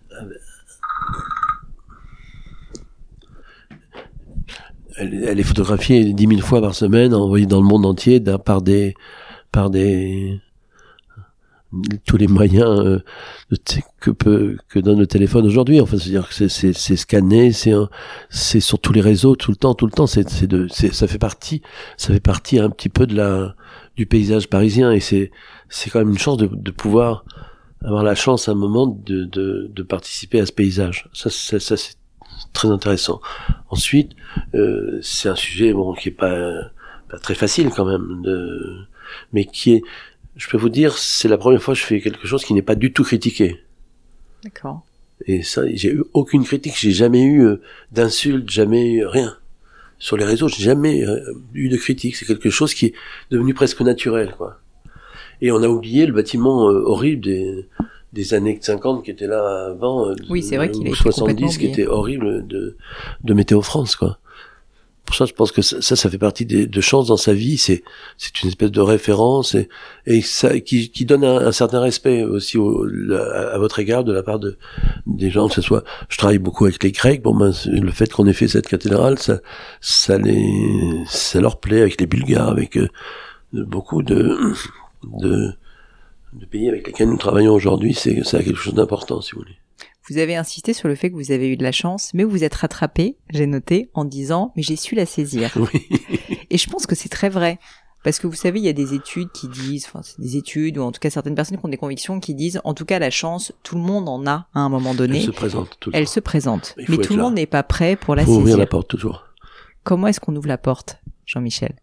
Elle, elle est photographiée dix mille fois par semaine, envoyée dans le monde entier par des... par des... tous les moyens euh, que peut que donne le téléphone aujourd'hui. Enfin, c'est-à-dire que c'est c'est c'est scanné, c'est un, c'est sur tous les réseaux tout le temps, tout le temps. C'est c'est de c'est ça fait partie ça fait partie un petit peu de la du paysage parisien et c'est c'est quand même une chance de de pouvoir avoir la chance à un moment de de de participer à ce paysage. Ça ça, ça c'est très intéressant. Ensuite, euh, c'est un sujet bon qui est pas pas très facile quand même de mais qui est je peux vous dire, c'est la première fois que je fais quelque chose qui n'est pas du tout critiqué. D'accord. Et ça, j'ai eu aucune critique, j'ai jamais eu euh, d'insultes, jamais eu rien. Sur les réseaux, j'ai jamais euh, eu de critique. C'est quelque chose qui est devenu presque naturel, quoi. Et on a oublié le bâtiment euh, horrible des, des années cinquante qui était là avant. Euh, oui, c'est vrai qu'il a été soixante-dix qui était horrible de, de Météo France, quoi. Pour ça, je pense que ça, ça, ça fait partie des, de chances dans sa vie. C'est, c'est une espèce de référence et, et ça, qui, qui donne un, un certain respect aussi au, à, à votre égard de la part de des gens. Que ce soit, je travaille beaucoup avec les Grecs. Bon, ben, le fait qu'on ait fait cette cathédrale, ça, ça les, ça leur plaît avec les Bulgares, avec euh, beaucoup de, de, de pays avec lesquels nous travaillons aujourd'hui. C'est, c'est quelque chose d'important, si vous voulez. Vous avez insisté sur le fait que vous avez eu de la chance, mais vous êtes rattrapé, j'ai noté, en disant « mais j'ai su la saisir oui. ». Et je pense que c'est très vrai. Parce que vous savez, il y a des études qui disent, enfin c'est des études, ou en tout cas certaines personnes qui ont des convictions qui disent « en tout cas la chance, tout le monde en a à un moment donné ». Elle se présente toujours. Elle se présente, mais tout le monde n'est pas prêt pour la saisir. Il faut saisir. ouvrir la porte toujours. Comment est-ce qu'on ouvre la porte, Jean-Michel?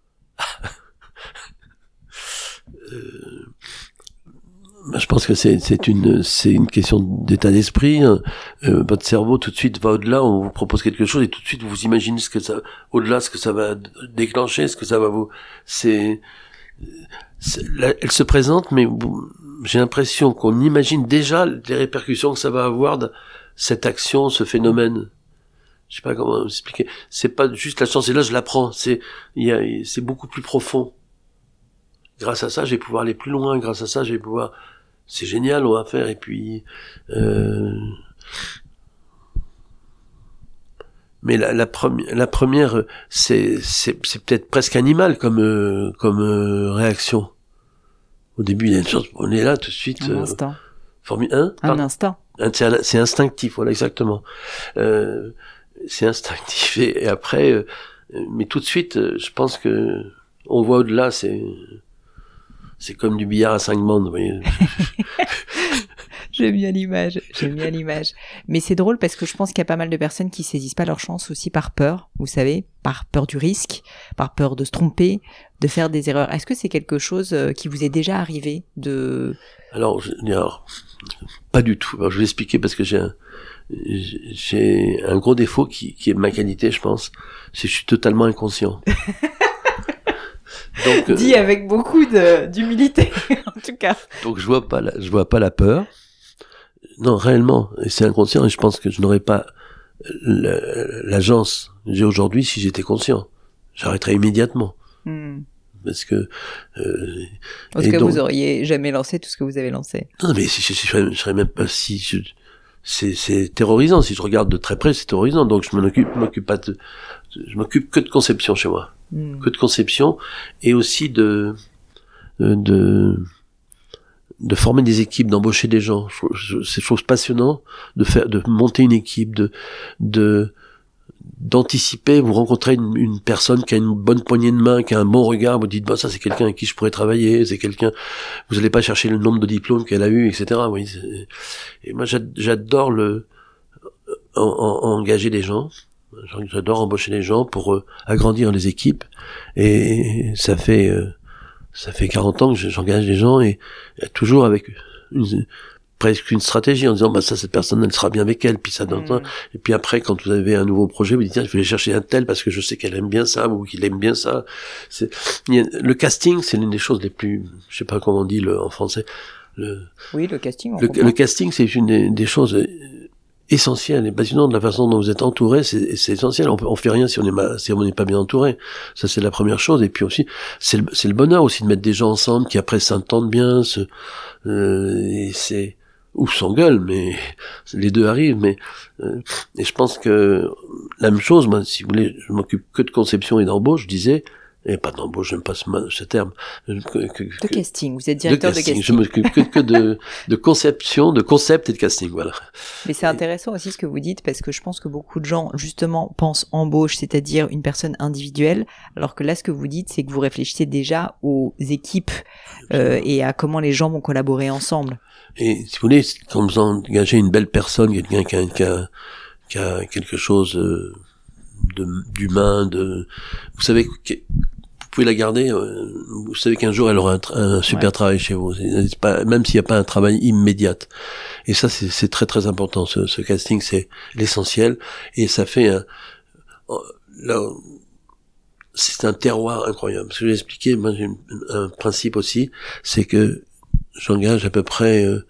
euh... Je pense que c'est, c'est une, c'est une question d'état d'esprit. Euh, votre cerveau tout de suite va au-delà. On vous propose quelque chose et tout de suite vous imaginez ce que ça, au-delà, ce que ça va déclencher, ce que ça va vous. C'est, c'est là, elle se présente, mais vous, j'ai l'impression qu'on imagine déjà les répercussions que ça va avoir de cette action, ce phénomène. Je sais pas comment expliquer. C'est pas juste la chance. Et là, je l'apprends. C'est, il y a, c'est beaucoup plus profond. Grâce à ça, je vais pouvoir aller plus loin. Grâce à ça, je vais pouvoir. C'est génial, on va faire. Et puis, euh... mais la, la première, la première, c'est, c'est, c'est peut-être presque animal comme, euh, comme euh, réaction. Au début, il y a une chose, on est là tout de suite. Un euh, instinct. Formule un. Un instinct. C'est, c'est instinctif, voilà exactement. Euh, c'est instinctif et, et après, euh, mais tout de suite, je pense que on voit au-delà. C'est C'est comme du billard à cinq bandes, vous voyez. J'aime bien l'image, j'aime bien l'image. Mais c'est drôle parce que je pense qu'il y a pas mal de personnes qui saisissent pas leur chance aussi par peur, vous savez, par peur du risque, par peur de se tromper, de faire des erreurs. Est-ce que c'est quelque chose qui vous est déjà arrivé de... Alors, je, alors pas du tout. Alors, je vais expliquer parce que j'ai un, j'ai un gros défaut qui, qui est ma qualité, je pense. C'est que je suis totalement inconscient. Donc, dit euh, avec beaucoup de, d'humilité, en tout cas. Donc je vois pas la, je vois pas la peur. Non, réellement, et c'est inconscient. Et je pense que je n'aurais pas l'agence que j'ai aujourd'hui si j'étais conscient. J'arrêterais immédiatement. Mm. Parce que. Euh, Parce que donc, vous auriez jamais lancé tout ce que vous avez lancé. Non, mais si, si, si, je, serais, je serais même pas si. Je, c'est, c'est terrorisant. Si je regarde de très près, c'est terrorisant. Donc je m'occupe, m'occupe pas de, je m'occupe que de conception chez moi. Mmh. Que de conception et aussi de de, de de former des équipes, d'embaucher des gens. Je, je, c'est chose passionnant de faire, de monter une équipe, de, de, d'anticiper. Vous rencontrez une, une personne qui a une bonne poignée de main, qui a un bon regard, vous dites, bah, ça, c'est quelqu'un avec qui je pourrais travailler, c'est quelqu'un, vous n'allez pas chercher le nombre de diplômes qu'elle a eu, et cetera. Oui. Et moi, j'adore le, en, en, engager des gens. J'adore embaucher des gens pour euh, agrandir les équipes. Et ça fait, euh, ça fait quarante ans que j'engage des gens et, et toujours avec une, presque une stratégie en disant bah ça cette personne elle sera bien avec elle puis ça dans mmh. Et puis après quand vous avez un nouveau projet vous dites tiens je vais aller chercher un tel parce que je sais qu'elle aime bien ça ou qu'il aime bien ça. C'est a, le casting c'est l'une des choses les plus je sais pas comment on dit le en français le oui le casting le, le casting c'est une des, des choses essentiel et passionnant de la façon dont vous êtes entouré, c'est, c'est essentiel. On, on fait rien si on est si on n'est pas bien entouré. Ça c'est la première chose. Et puis aussi, c'est le, c'est le bonheur aussi de mettre des gens ensemble qui après s'entendent bien, se, euh, et c'est ou s'engueulent, mais les deux arrivent. Mais euh, et je pense que la même chose. Moi, si vous voulez, je m'occupe que de conception et d'embauche. Je disais. Et pas d'embauche, j'aime pas ce, ce terme. Que, que, de casting, vous êtes directeur de casting. De casting. Je m'occupe que, que de, de conception, de concept et de casting, voilà. Mais c'est intéressant aussi ce que vous dites, parce que je pense que beaucoup de gens, justement, pensent embauche, c'est-à-dire une personne individuelle, alors que là, ce que vous dites, c'est que vous réfléchissez déjà aux équipes euh, et à comment les gens vont collaborer ensemble. Et si vous voulez, quand vous engagez une belle personne, quelqu'un qui a, qui a, qui a quelque chose... Euh, de d'humain, de vous savez que vous pouvez la garder, euh, vous savez qu'un jour elle aura un, un super ouais. travail chez vous, c'est, c'est pas, même s'il n'y a pas un travail immédiat. Et ça c'est, c'est très très important. Ce, ce casting c'est l'essentiel et ça fait un, là, c'est un terroir incroyable. Ce que j'ai expliqué, moi j'ai un, un principe aussi, c'est que j'engage à peu près euh,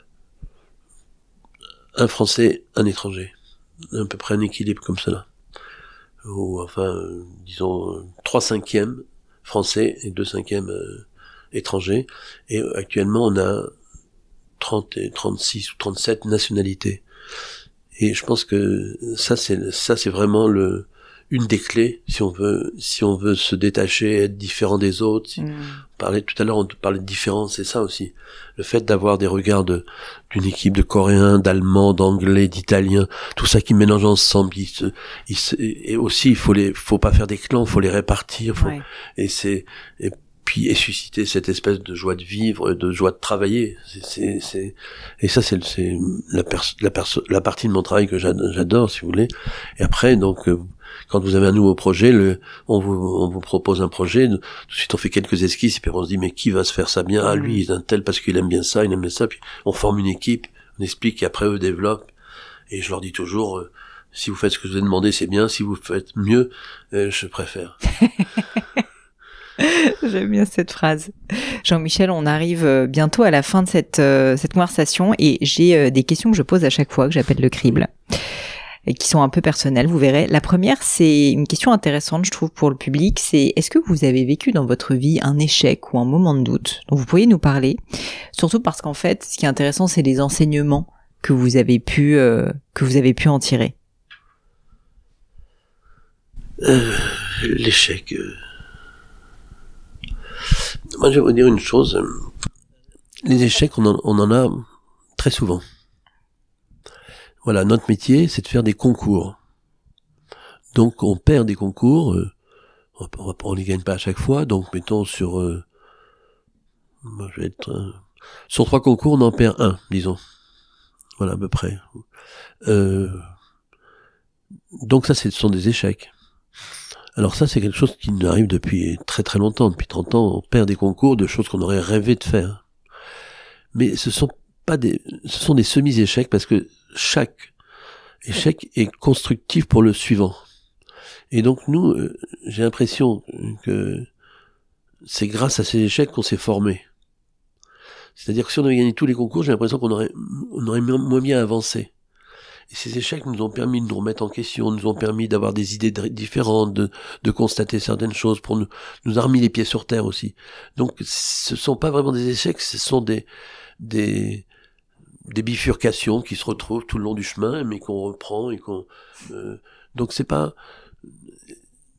un Français, un étranger, à peu près un équilibre comme cela. Ou enfin, euh, disons, trois cinquièmes français et deux cinquièmes euh, étrangers. Et euh, actuellement, on a trente et trente-six ou trente-sept nationalités. Et je pense que ça, c'est ça, c'est vraiment le une des clés si on veut si on veut se détacher, être différent des autres. Si, mmh. Parler tout à l'heure, on parlait de différence, c'est ça aussi. Le fait d'avoir des regards de, d'une équipe de Coréens, d'Allemands, d'Anglais, d'Italiens, tout ça qui mélange ensemble. Il se, il se, et aussi, il faut les, faut pas faire des clans, faut les répartir. Faut, ouais. Et c'est, et puis et susciter cette espèce de joie de vivre, de joie de travailler. C'est, c'est, c'est et ça c'est, c'est la, pers- la, perso- la partie de mon travail que j'adore, j'adore, si vous voulez. Et après, donc. Euh, Quand vous avez un nouveau projet, le, on vous, on vous propose un projet, tout de suite on fait quelques esquisses, et puis on se dit, mais qui va se faire ça bien? Ah, lui, il est un tel parce qu'il aime bien ça, il aime bien ça, puis on forme une équipe, on explique, et après eux développent, et je leur dis toujours, euh, si vous faites ce que je vous ai demandé, c'est bien, si vous faites mieux, euh, je préfère. J'aime bien cette phrase. Jean-Michel, on arrive bientôt à la fin de cette, euh, cette conversation, et j'ai euh, des questions que je pose à chaque fois, que j'appelle le crible. Et qui sont un peu personnelles, vous verrez. La première, c'est une question intéressante, je trouve, pour le public, c'est est-ce que vous avez vécu dans votre vie un échec ou un moment de doute dont vous pourriez nous parler? Surtout parce qu'en fait, ce qui est intéressant, c'est les enseignements que vous avez pu, euh, que vous avez pu en tirer. Euh, l'échec... Euh... Moi, je vais vous dire une chose. Les échecs, on en, on en a très souvent. Voilà, notre métier, c'est de faire des concours. Donc, on perd des concours, euh, on, on, on les gagne pas à chaque fois, donc mettons sur, euh, moi, je vais être, euh, sur trois concours, on en perd un, disons. Voilà, à peu près. Euh, donc ça, ce sont des échecs. Alors ça, c'est quelque chose qui nous arrive depuis très très longtemps. Depuis trente ans, on perd des concours de choses qu'on aurait rêvé de faire. Mais ce sont pas des, ce sont des semi-échecs parce que chaque échec est constructif pour le suivant. Et donc nous, euh, j'ai l'impression que c'est grâce à ces échecs qu'on s'est formé. C'est-à-dire que si on avait gagné tous les concours, j'ai l'impression qu'on aurait, on aurait moins bien avancé. Et ces échecs nous ont permis de nous remettre en question, nous ont permis d'avoir des idées différentes, de, de constater certaines choses, pour nous, nous a remis les pieds sur terre aussi. Donc ce sont pas vraiment des échecs, ce sont des, des, des bifurcations qui se retrouvent tout le long du chemin, mais qu'on reprend et qu'on, euh, donc c'est pas,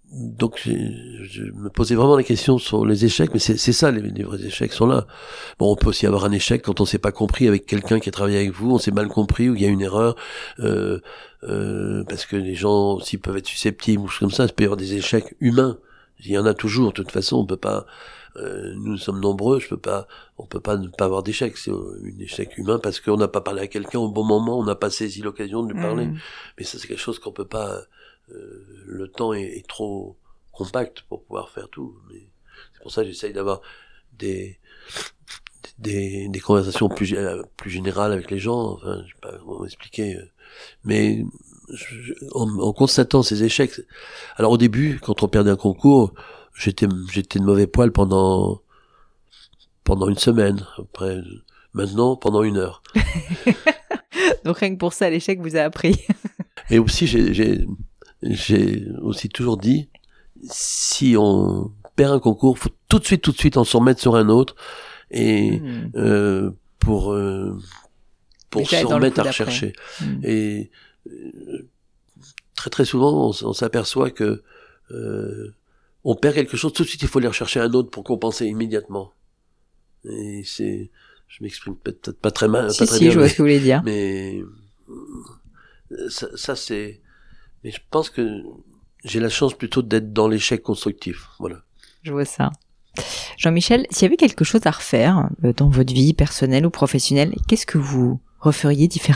donc je me posais vraiment la question sur les échecs, mais c'est, c'est ça, les, les vrais échecs sont là. Bon, on peut aussi avoir un échec quand on s'est pas compris avec quelqu'un qui a travaillé avec vous, on s'est mal compris, ou il y a une erreur, euh, euh, parce que les gens aussi peuvent être susceptibles, ou choses comme ça, il peut y avoir des échecs humains. Il y en a toujours, de toute façon, on peut pas, euh, nous sommes nombreux, je peux pas, on peut pas ne pas avoir d'échec, c'est un échec humain parce qu'on n'a pas parlé à quelqu'un au bon moment, on n'a pas saisi l'occasion de lui parler. Mmh. Mais ça, c'est quelque chose qu'on peut pas, euh, le temps est, est trop compact pour pouvoir faire tout. Mais c'est pour ça que j'essaye d'avoir des, des, des conversations plus, plus générales avec les gens, enfin, je sais pas comment expliquer, mais je, en, en constatant ces échecs, alors au début, quand on perdait un concours, j'étais, j'étais de mauvais poil pendant, pendant une semaine, après, maintenant, pendant une heure. Donc rien que pour ça, l'échec vous a appris. Et aussi, j'ai, j'ai, j'ai aussi toujours dit, si on perd un concours, faut tout de suite, tout de suite, on s'en remettre sur un autre, et mmh. euh, pour euh, pour s'en remettre à rechercher. Mmh. Et euh, très très souvent, on, on s'aperçoit que euh, on perd quelque chose, tout de suite, il faut aller rechercher un autre pour compenser immédiatement. Et c'est, je m'exprime peut-être pas très mal, si, pas très si, bien, je vois mais, ce que vous voulez dire. Mais ça, ça c'est, mais je pense que j'ai la chance plutôt d'être dans l'échec constructif, voilà. Je vois ça. Jean-Michel, s'il y avait quelque chose à refaire dans votre vie personnelle ou professionnelle, qu'est-ce que vous referiez différemment ?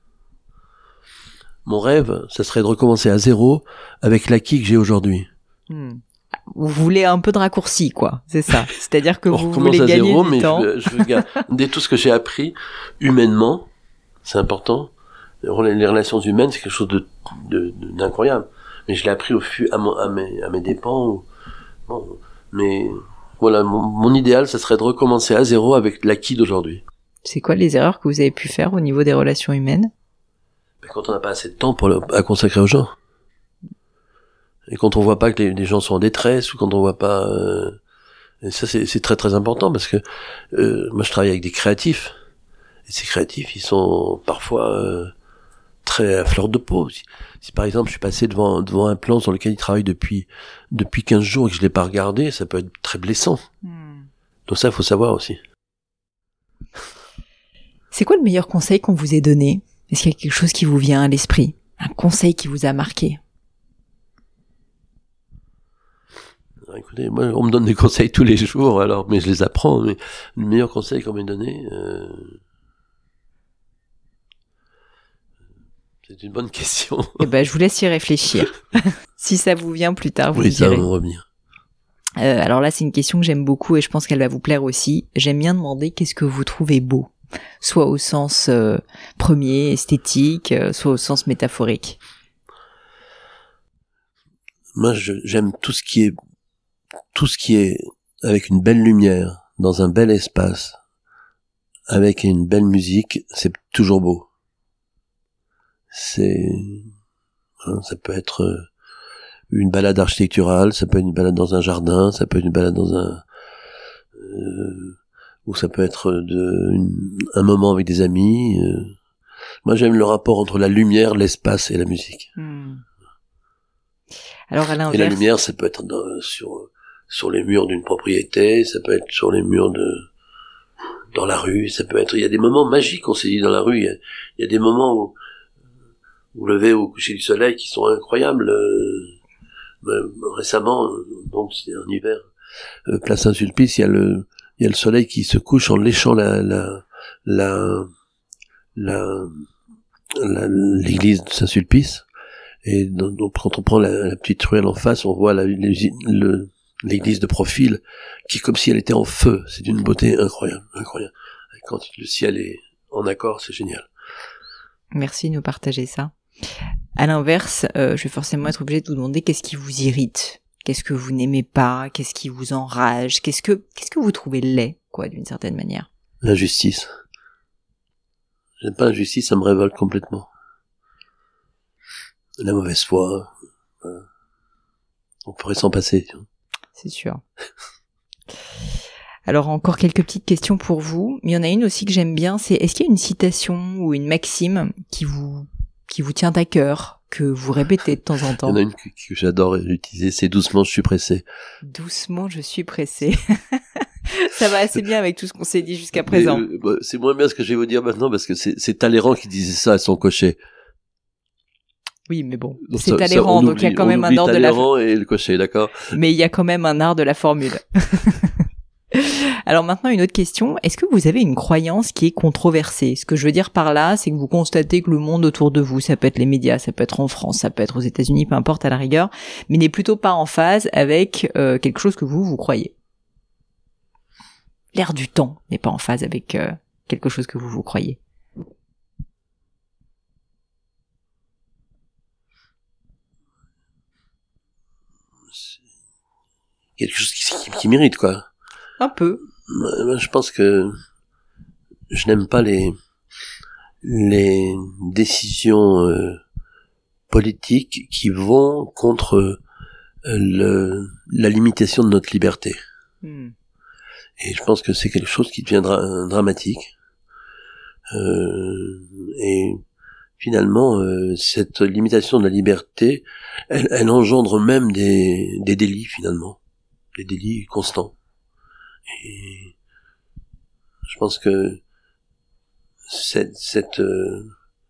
Mon rêve, ça serait de recommencer à zéro avec l'acquis que j'ai aujourd'hui. Hmm. Vous voulez un peu de raccourci, quoi, c'est ça. C'est-à-dire que vous voulez à gagner zéro, du mais temps. Je veux, je veux garder tout ce que j'ai appris humainement, c'est important. Les relations humaines, c'est quelque chose de, de, de d'incroyable. Mais je l'ai appris au fur, à, mon, à mes, à mes dépens. Ou, bon, mais voilà, mon, mon idéal, ça serait de recommencer à zéro avec l'acquis d'aujourd'hui. C'est quoi les erreurs que vous avez pu faire au niveau des relations humaines ? Quand on n'a pas assez de temps pour le, à consacrer aux gens. Et quand on voit pas que les, les gens sont en détresse, ou quand on voit pas... Euh, et ça, c'est, c'est très très important, parce que euh, moi, je travaille avec des créatifs. Et ces créatifs, ils sont parfois euh, très à fleur de peau. Si, si par exemple, je suis passé devant, devant un plan sur lequel ils travaillent depuis, depuis quinze jours et que je l'ai pas regardé, ça peut être très blessant. Hmm. Donc ça, il faut savoir aussi. C'est quoi le meilleur conseil qu'on vous ait donné ? Est-ce qu'il y a quelque chose qui vous vient à l'esprit ? Un conseil qui vous a marqué ? Alors, écoutez, moi, on me donne des conseils tous les jours, alors, mais je les apprends. Mais le meilleur conseil qu'on m'ait donné, euh... c'est une bonne question. Eh ben, je vous laisse y réfléchir. Si ça vous vient plus tard, vous oui, me direz. Oui, ça va me revenir. Euh, alors là, c'est une question que j'aime beaucoup et je pense qu'elle va vous plaire aussi. J'aime bien demander qu'est-ce que vous trouvez beau, soit au sens euh, premier, esthétique, euh, soit au sens métaphorique. Moi, je, j'aime tout ce qui est tout ce qui est avec une belle lumière, dans un bel espace, avec une belle musique, c'est toujours beau. C'est, hein, ça peut être une balade architecturale, ça peut être une balade dans un jardin, ça peut être une balade dans un, euh, ou ça peut être de, une, un moment avec des amis. Euh. Moi, j'aime le rapport entre la lumière, l'espace et la musique. Hmm. Alors, à l'inverse... Et la lumière, ça peut être dans, sur sur les murs d'une propriété, ça peut être sur les murs de dans la rue, ça peut être. Il y a des moments magiques, on s'est dit dans la rue. Il y a, il y a des moments où au lever ou au coucher du soleil qui sont incroyables. Euh, récemment, donc c'est en hiver, euh, place Saint-Sulpice, il y a le il y a le soleil qui se couche en léchant la la la la, la l'église de Saint-Sulpice. Et donc quand on prend la, la petite ruelle en face, on voit la, le, l'église de profil qui est comme si elle était en feu. C'est d'une beauté incroyable, incroyable. Et quand le ciel est en accord, c'est génial. Merci de nous partager ça. À l'inverse, euh, je vais forcément être obligée de vous demander qu'est-ce qui vous irrite, qu'est-ce que vous n'aimez pas, qu'est-ce qui vous enrage, qu'est-ce que qu'est-ce que vous trouvez laid, quoi, d'une certaine manière. L'injustice. J'aime pas l'injustice, ça me révolte complètement. La mauvaise foi. Hein. On pourrait s'en passer. Tu vois. C'est sûr. Alors encore quelques petites questions pour vous. Mais il y en a une aussi que j'aime bien, c'est est-ce qu'il y a une citation ou une maxime qui vous qui vous tient à cœur, que vous répétez de temps en temps? Il y en a une que, que j'adore utiliser, c'est doucement, je suis pressé. Doucement, je suis pressé. Ça va assez bien avec tout ce qu'on s'est dit jusqu'à présent. Mais, euh, bah, c'est moins bien ce que je vais vous dire maintenant parce que c'est, c'est Talleyrand qui disait ça à son cocher. Oui, mais bon, donc c'est ça, Talleyrand, ça, donc il y a quand même un art de la... Talleyrand et le cocher, d'accord. Mais il y a quand même un art de la formule. Alors maintenant, une autre question. Est-ce que vous avez une croyance qui est controversée? Ce que je veux dire par là, c'est que vous constatez que le monde autour de vous, ça peut être les médias, ça peut être en France, ça peut être aux États-Unis, peu importe à la rigueur, mais n'est plutôt pas en phase avec euh, quelque chose que vous, vous croyez. L'air du temps n'est pas en phase avec euh, quelque chose que vous, vous croyez. Quelque chose qui, qui, qui mérite, quoi. Un peu. Je pense que je n'aime pas les les décisions euh, politiques qui vont contre euh, le, la limitation de notre liberté. Hmm. Et je pense que c'est quelque chose qui deviendra dra- dramatique. Euh, et finalement, euh, cette limitation de la liberté, elle, elle engendre même des, des délits, finalement. Des délits constants. Et je pense que cette, cette euh,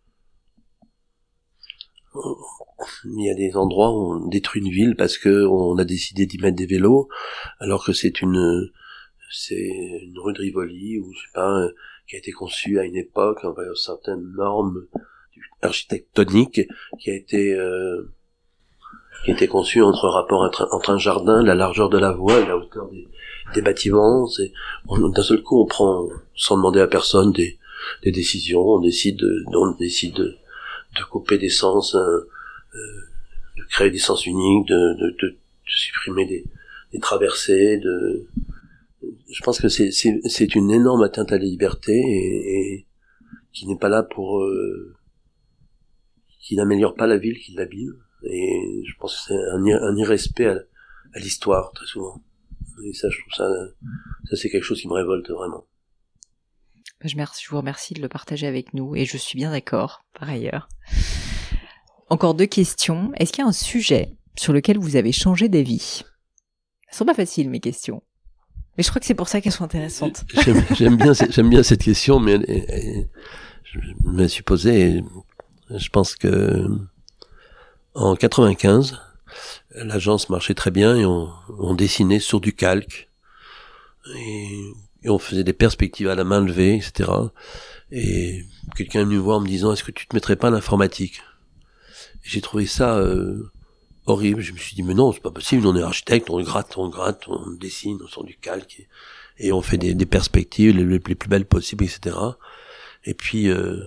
il y a des endroits où on détruit une ville parce que on a décidé d'y mettre des vélos, alors que c'est une c'est une rue de Rivoli ou je sais pas qui a été conçue à une époque avec certaines normes architectoniques qui a été euh, qui a été conçue entre rapport entre, entre un jardin, la largeur de la voie et la hauteur des des bâtiments. C'est, on, d'un seul coup on prend sans demander à personne des, des décisions, on décide de, on décide de, de couper des sens, euh, de créer des sens uniques, de, de, de, de supprimer des, des traversées, de, je pense que c'est, c'est, c'est une énorme atteinte à la liberté et, et qui n'est pas là pour, euh, qui n'améliore pas la ville, qui l'abîme. Et je pense que c'est un, un irrespect à, à l'histoire très souvent. Et ça, je trouve ça, ça c'est quelque chose qui me révolte vraiment. Je, merci, je vous remercie de le partager avec nous et je suis bien d'accord, par ailleurs. Encore deux questions. Est-ce qu'il y a un sujet sur lequel vous avez changé d'avis? Elles sont pas faciles, mes questions. Mais je crois que c'est pour ça qu'elles sont intéressantes. J'aime, j'aime bien, j'aime bien cette question, mais elle, elle, elle, je me suis posée, je pense que en quatre-vingt-quinze, l'agence marchait très bien et on, on dessinait sur du calque et, et on faisait des perspectives à la main levée, et cetera. Et quelqu'un est venu me voir en me disant « Est-ce que tu te mettrais pas à l'informatique ?» Et j'ai trouvé ça euh, horrible. Je me suis dit « Mais non, c'est pas possible, on est architecte, on gratte, on gratte, on dessine, on sort du calque et, et on fait des, des perspectives les, les plus belles possibles, et cetera » Et puis euh,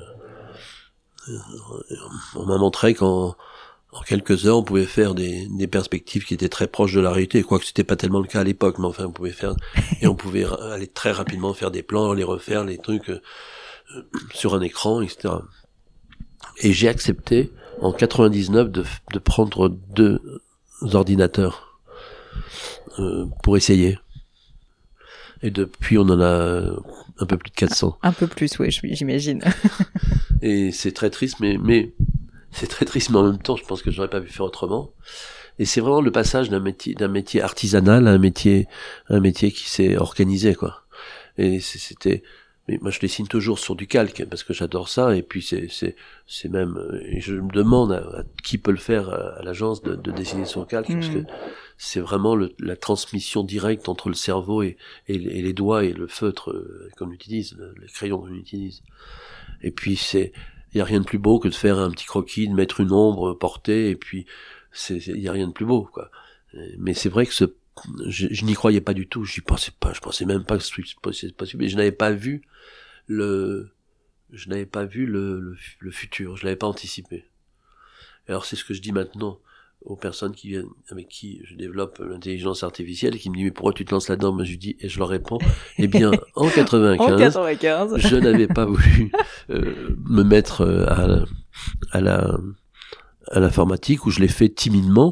on m'a montré qu'en En quelques heures, on pouvait faire des, des perspectives qui étaient très proches de la réalité, quoique c'était pas tellement le cas à l'époque, mais enfin, on pouvait faire, et on pouvait aller très rapidement faire des plans, les refaire, les trucs euh, sur un écran, et cetera. Et j'ai accepté, en quatre-vingt-dix-neuf, de, de prendre deux ordinateurs euh, pour essayer. Et depuis, on en a un peu plus de quatre cents. Un peu plus, oui, j'imagine. Et c'est très triste, mais... mais c'est très triste, mais en même temps, je pense que j'aurais pas pu faire autrement. Et c'est vraiment le passage d'un métier, d'un métier artisanal à un métier, un métier qui s'est organisé, quoi. Et c'était, mais moi je dessine toujours sur du calque parce que j'adore ça. Et puis c'est, c'est, c'est même, et je me demande à, à qui peut le faire à, à l'agence de, de dessiner sur calque mmh. parce que c'est vraiment le, la transmission directe entre le cerveau et, et, et les doigts et le feutre euh, qu'on utilise, le, le crayon qu'on utilise. Et puis c'est il y a rien de plus beau que de faire un petit croquis, de mettre une ombre portée, et puis c'est, il y a rien de plus beau, quoi. Mais c'est vrai que ce, je, je n'y croyais pas du tout, j'y pensais pas, je pensais même pas que c'était possible, et je n'avais pas vu le, je n'avais pas vu le, le, le futur, je l'avais pas anticipé. Alors c'est ce que je dis maintenant aux personnes qui viennent, avec qui je développe l'intelligence artificielle, et qui me disent mais pourquoi tu te lances là-dedans? Moi je dis, et je leur réponds, eh bien en quatre-vingt-quinze, en quatre-vingt-quinze. je n'avais pas voulu euh, me mettre à, à la à l'informatique, où je l'ai fait timidement,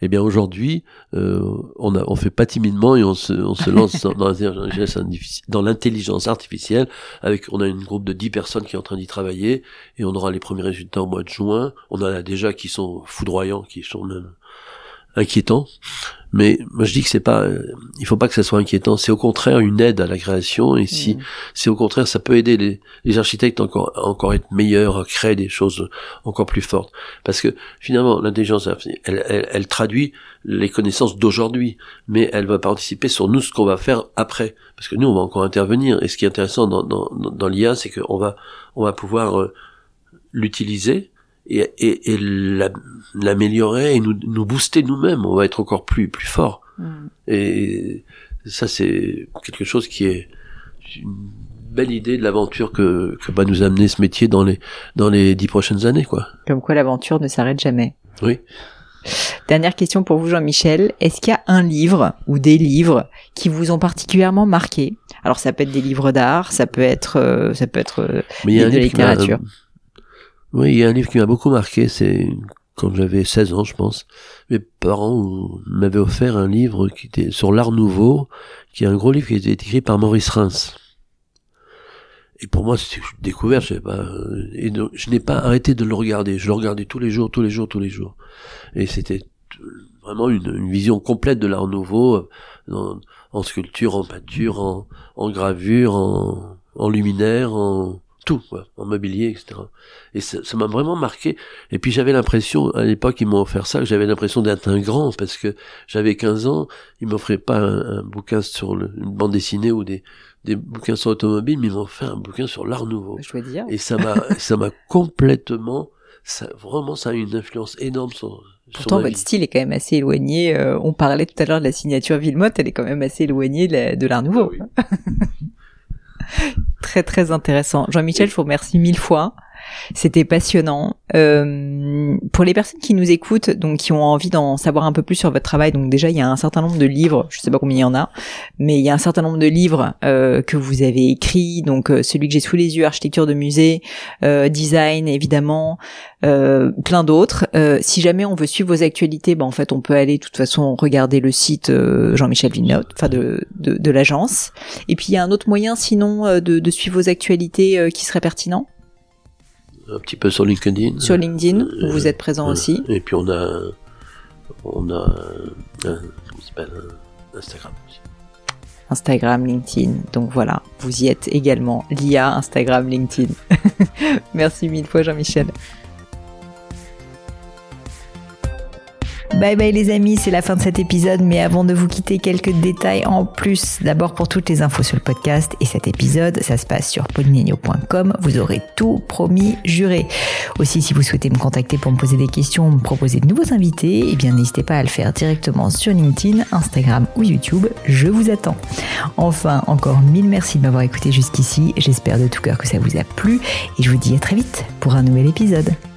Eh bien aujourd'hui, euh, on, a, on fait pas timidement et on se, on se lance dans, dans, dans l'intelligence artificielle. Avec, on a une groupe de dix personnes qui est en train d'y travailler et on aura les premiers résultats au mois de juin. On en a déjà qui sont foudroyants, qui sont même inquiétants. Mais moi je dis que c'est pas, il faut pas que ça soit inquiétant. C'est au contraire une aide à la création. Et si, mmh. c'est au contraire, ça peut aider les, les architectes encore, à encore être meilleurs, à créer des choses encore plus fortes. Parce que finalement, l'intelligence, elle, elle, elle traduit les connaissances d'aujourd'hui, mais elle va participer sur nous ce qu'on va faire après. Parce que nous, on va encore intervenir. Et ce qui est intéressant dans, dans, dans l'I A, c'est qu'on va, on va pouvoir euh, l'utiliser. Et, et, et la, l'améliorer et nous, nous booster nous-mêmes, on va être encore plus plus fort. Mmh. Et ça c'est quelque chose qui est une belle idée de l'aventure que que va nous amener ce métier dans les dans les dix prochaines années, quoi. Comme quoi l'aventure ne s'arrête jamais. Oui. Dernière question pour vous, Jean-Michel. Est-ce qu'il y a un livre ou des livres qui vous ont particulièrement marqué? Alors ça peut être des livres d'art, ça peut être euh, ça peut être euh, Mais il y a de la littérature. Oui, il y a un livre qui m'a beaucoup marqué, c'est quand j'avais seize ans, je pense. Mes parents m'avaient offert un livre qui était sur l'Art Nouveau, qui est un gros livre qui a été écrit par Maurice Reims. Et pour moi, c'était une découverte, je sais pas, et donc, je n'ai pas arrêté de le regarder. Je le regardais tous les jours, tous les jours, tous les jours. Et c'était vraiment une, une vision complète de l'Art Nouveau, en, en sculpture, en peinture, en, en gravure, en, en luminaire, en tout, quoi, en mobilier, et cetera. Et ça, ça m'a vraiment marqué. Et puis j'avais l'impression, à l'époque, ils m'ont offert ça, que j'avais l'impression d'être un grand, parce que j'avais quinze ans, ils m'offraient pas un, un bouquin sur le, une bande dessinée ou des, des bouquins sur l'automobile, mais ils m'ont fait un bouquin sur l'Art Nouveau. Je dois dire. Et ça m'a, ça m'a complètement, ça, vraiment, ça a eu une influence énorme sur, Pourtant, votre vie. Style est quand même assez éloigné. Euh, on parlait tout à l'heure de la signature Villemotte, elle est quand même assez éloignée de, la, de l'Art Nouveau. Ah oui. Très très intéressant. Jean-Michel, je vous remercie mille fois. C'était passionnant. Euh, pour les personnes qui nous écoutent, donc qui ont envie d'en savoir un peu plus sur votre travail, donc déjà il y a un certain nombre de livres, je sais pas combien il y en a, mais il y a un certain nombre de livres euh, que vous avez écrits, donc euh, celui que j'ai sous les yeux, architecture de musée, euh, design évidemment, euh, plein d'autres. Euh, si jamais on veut suivre vos actualités, ben en fait on peut aller de toute façon regarder le site euh, Jean-Michel Villemotte, enfin de, de de l'agence. Et puis il y a un autre moyen sinon euh, de, de suivre vos actualités euh, qui serait pertinent. Un petit peu sur LinkedIn. Sur LinkedIn, où vous êtes présent euh, aussi. Et puis on a, on a, un, un, comment s'appelle, un Instagram aussi. Instagram, LinkedIn. Donc voilà, vous y êtes également. L'I A, Instagram, LinkedIn. Merci mille fois, Jean-Michel. Bye bye les amis, c'est la fin de cet épisode, mais avant de vous quitter, quelques détails en plus. D'abord pour toutes les infos sur le podcast et cet épisode, ça se passe sur pauline legnaud point com, vous aurez tout promis, juré. Aussi, si vous souhaitez me contacter pour me poser des questions, me proposer de nouveaux invités, eh bien n'hésitez pas à le faire directement sur LinkedIn, Instagram ou YouTube, je vous attends. Enfin, encore mille merci de m'avoir écouté jusqu'ici, j'espère de tout cœur que ça vous a plu et je vous dis à très vite pour un nouvel épisode.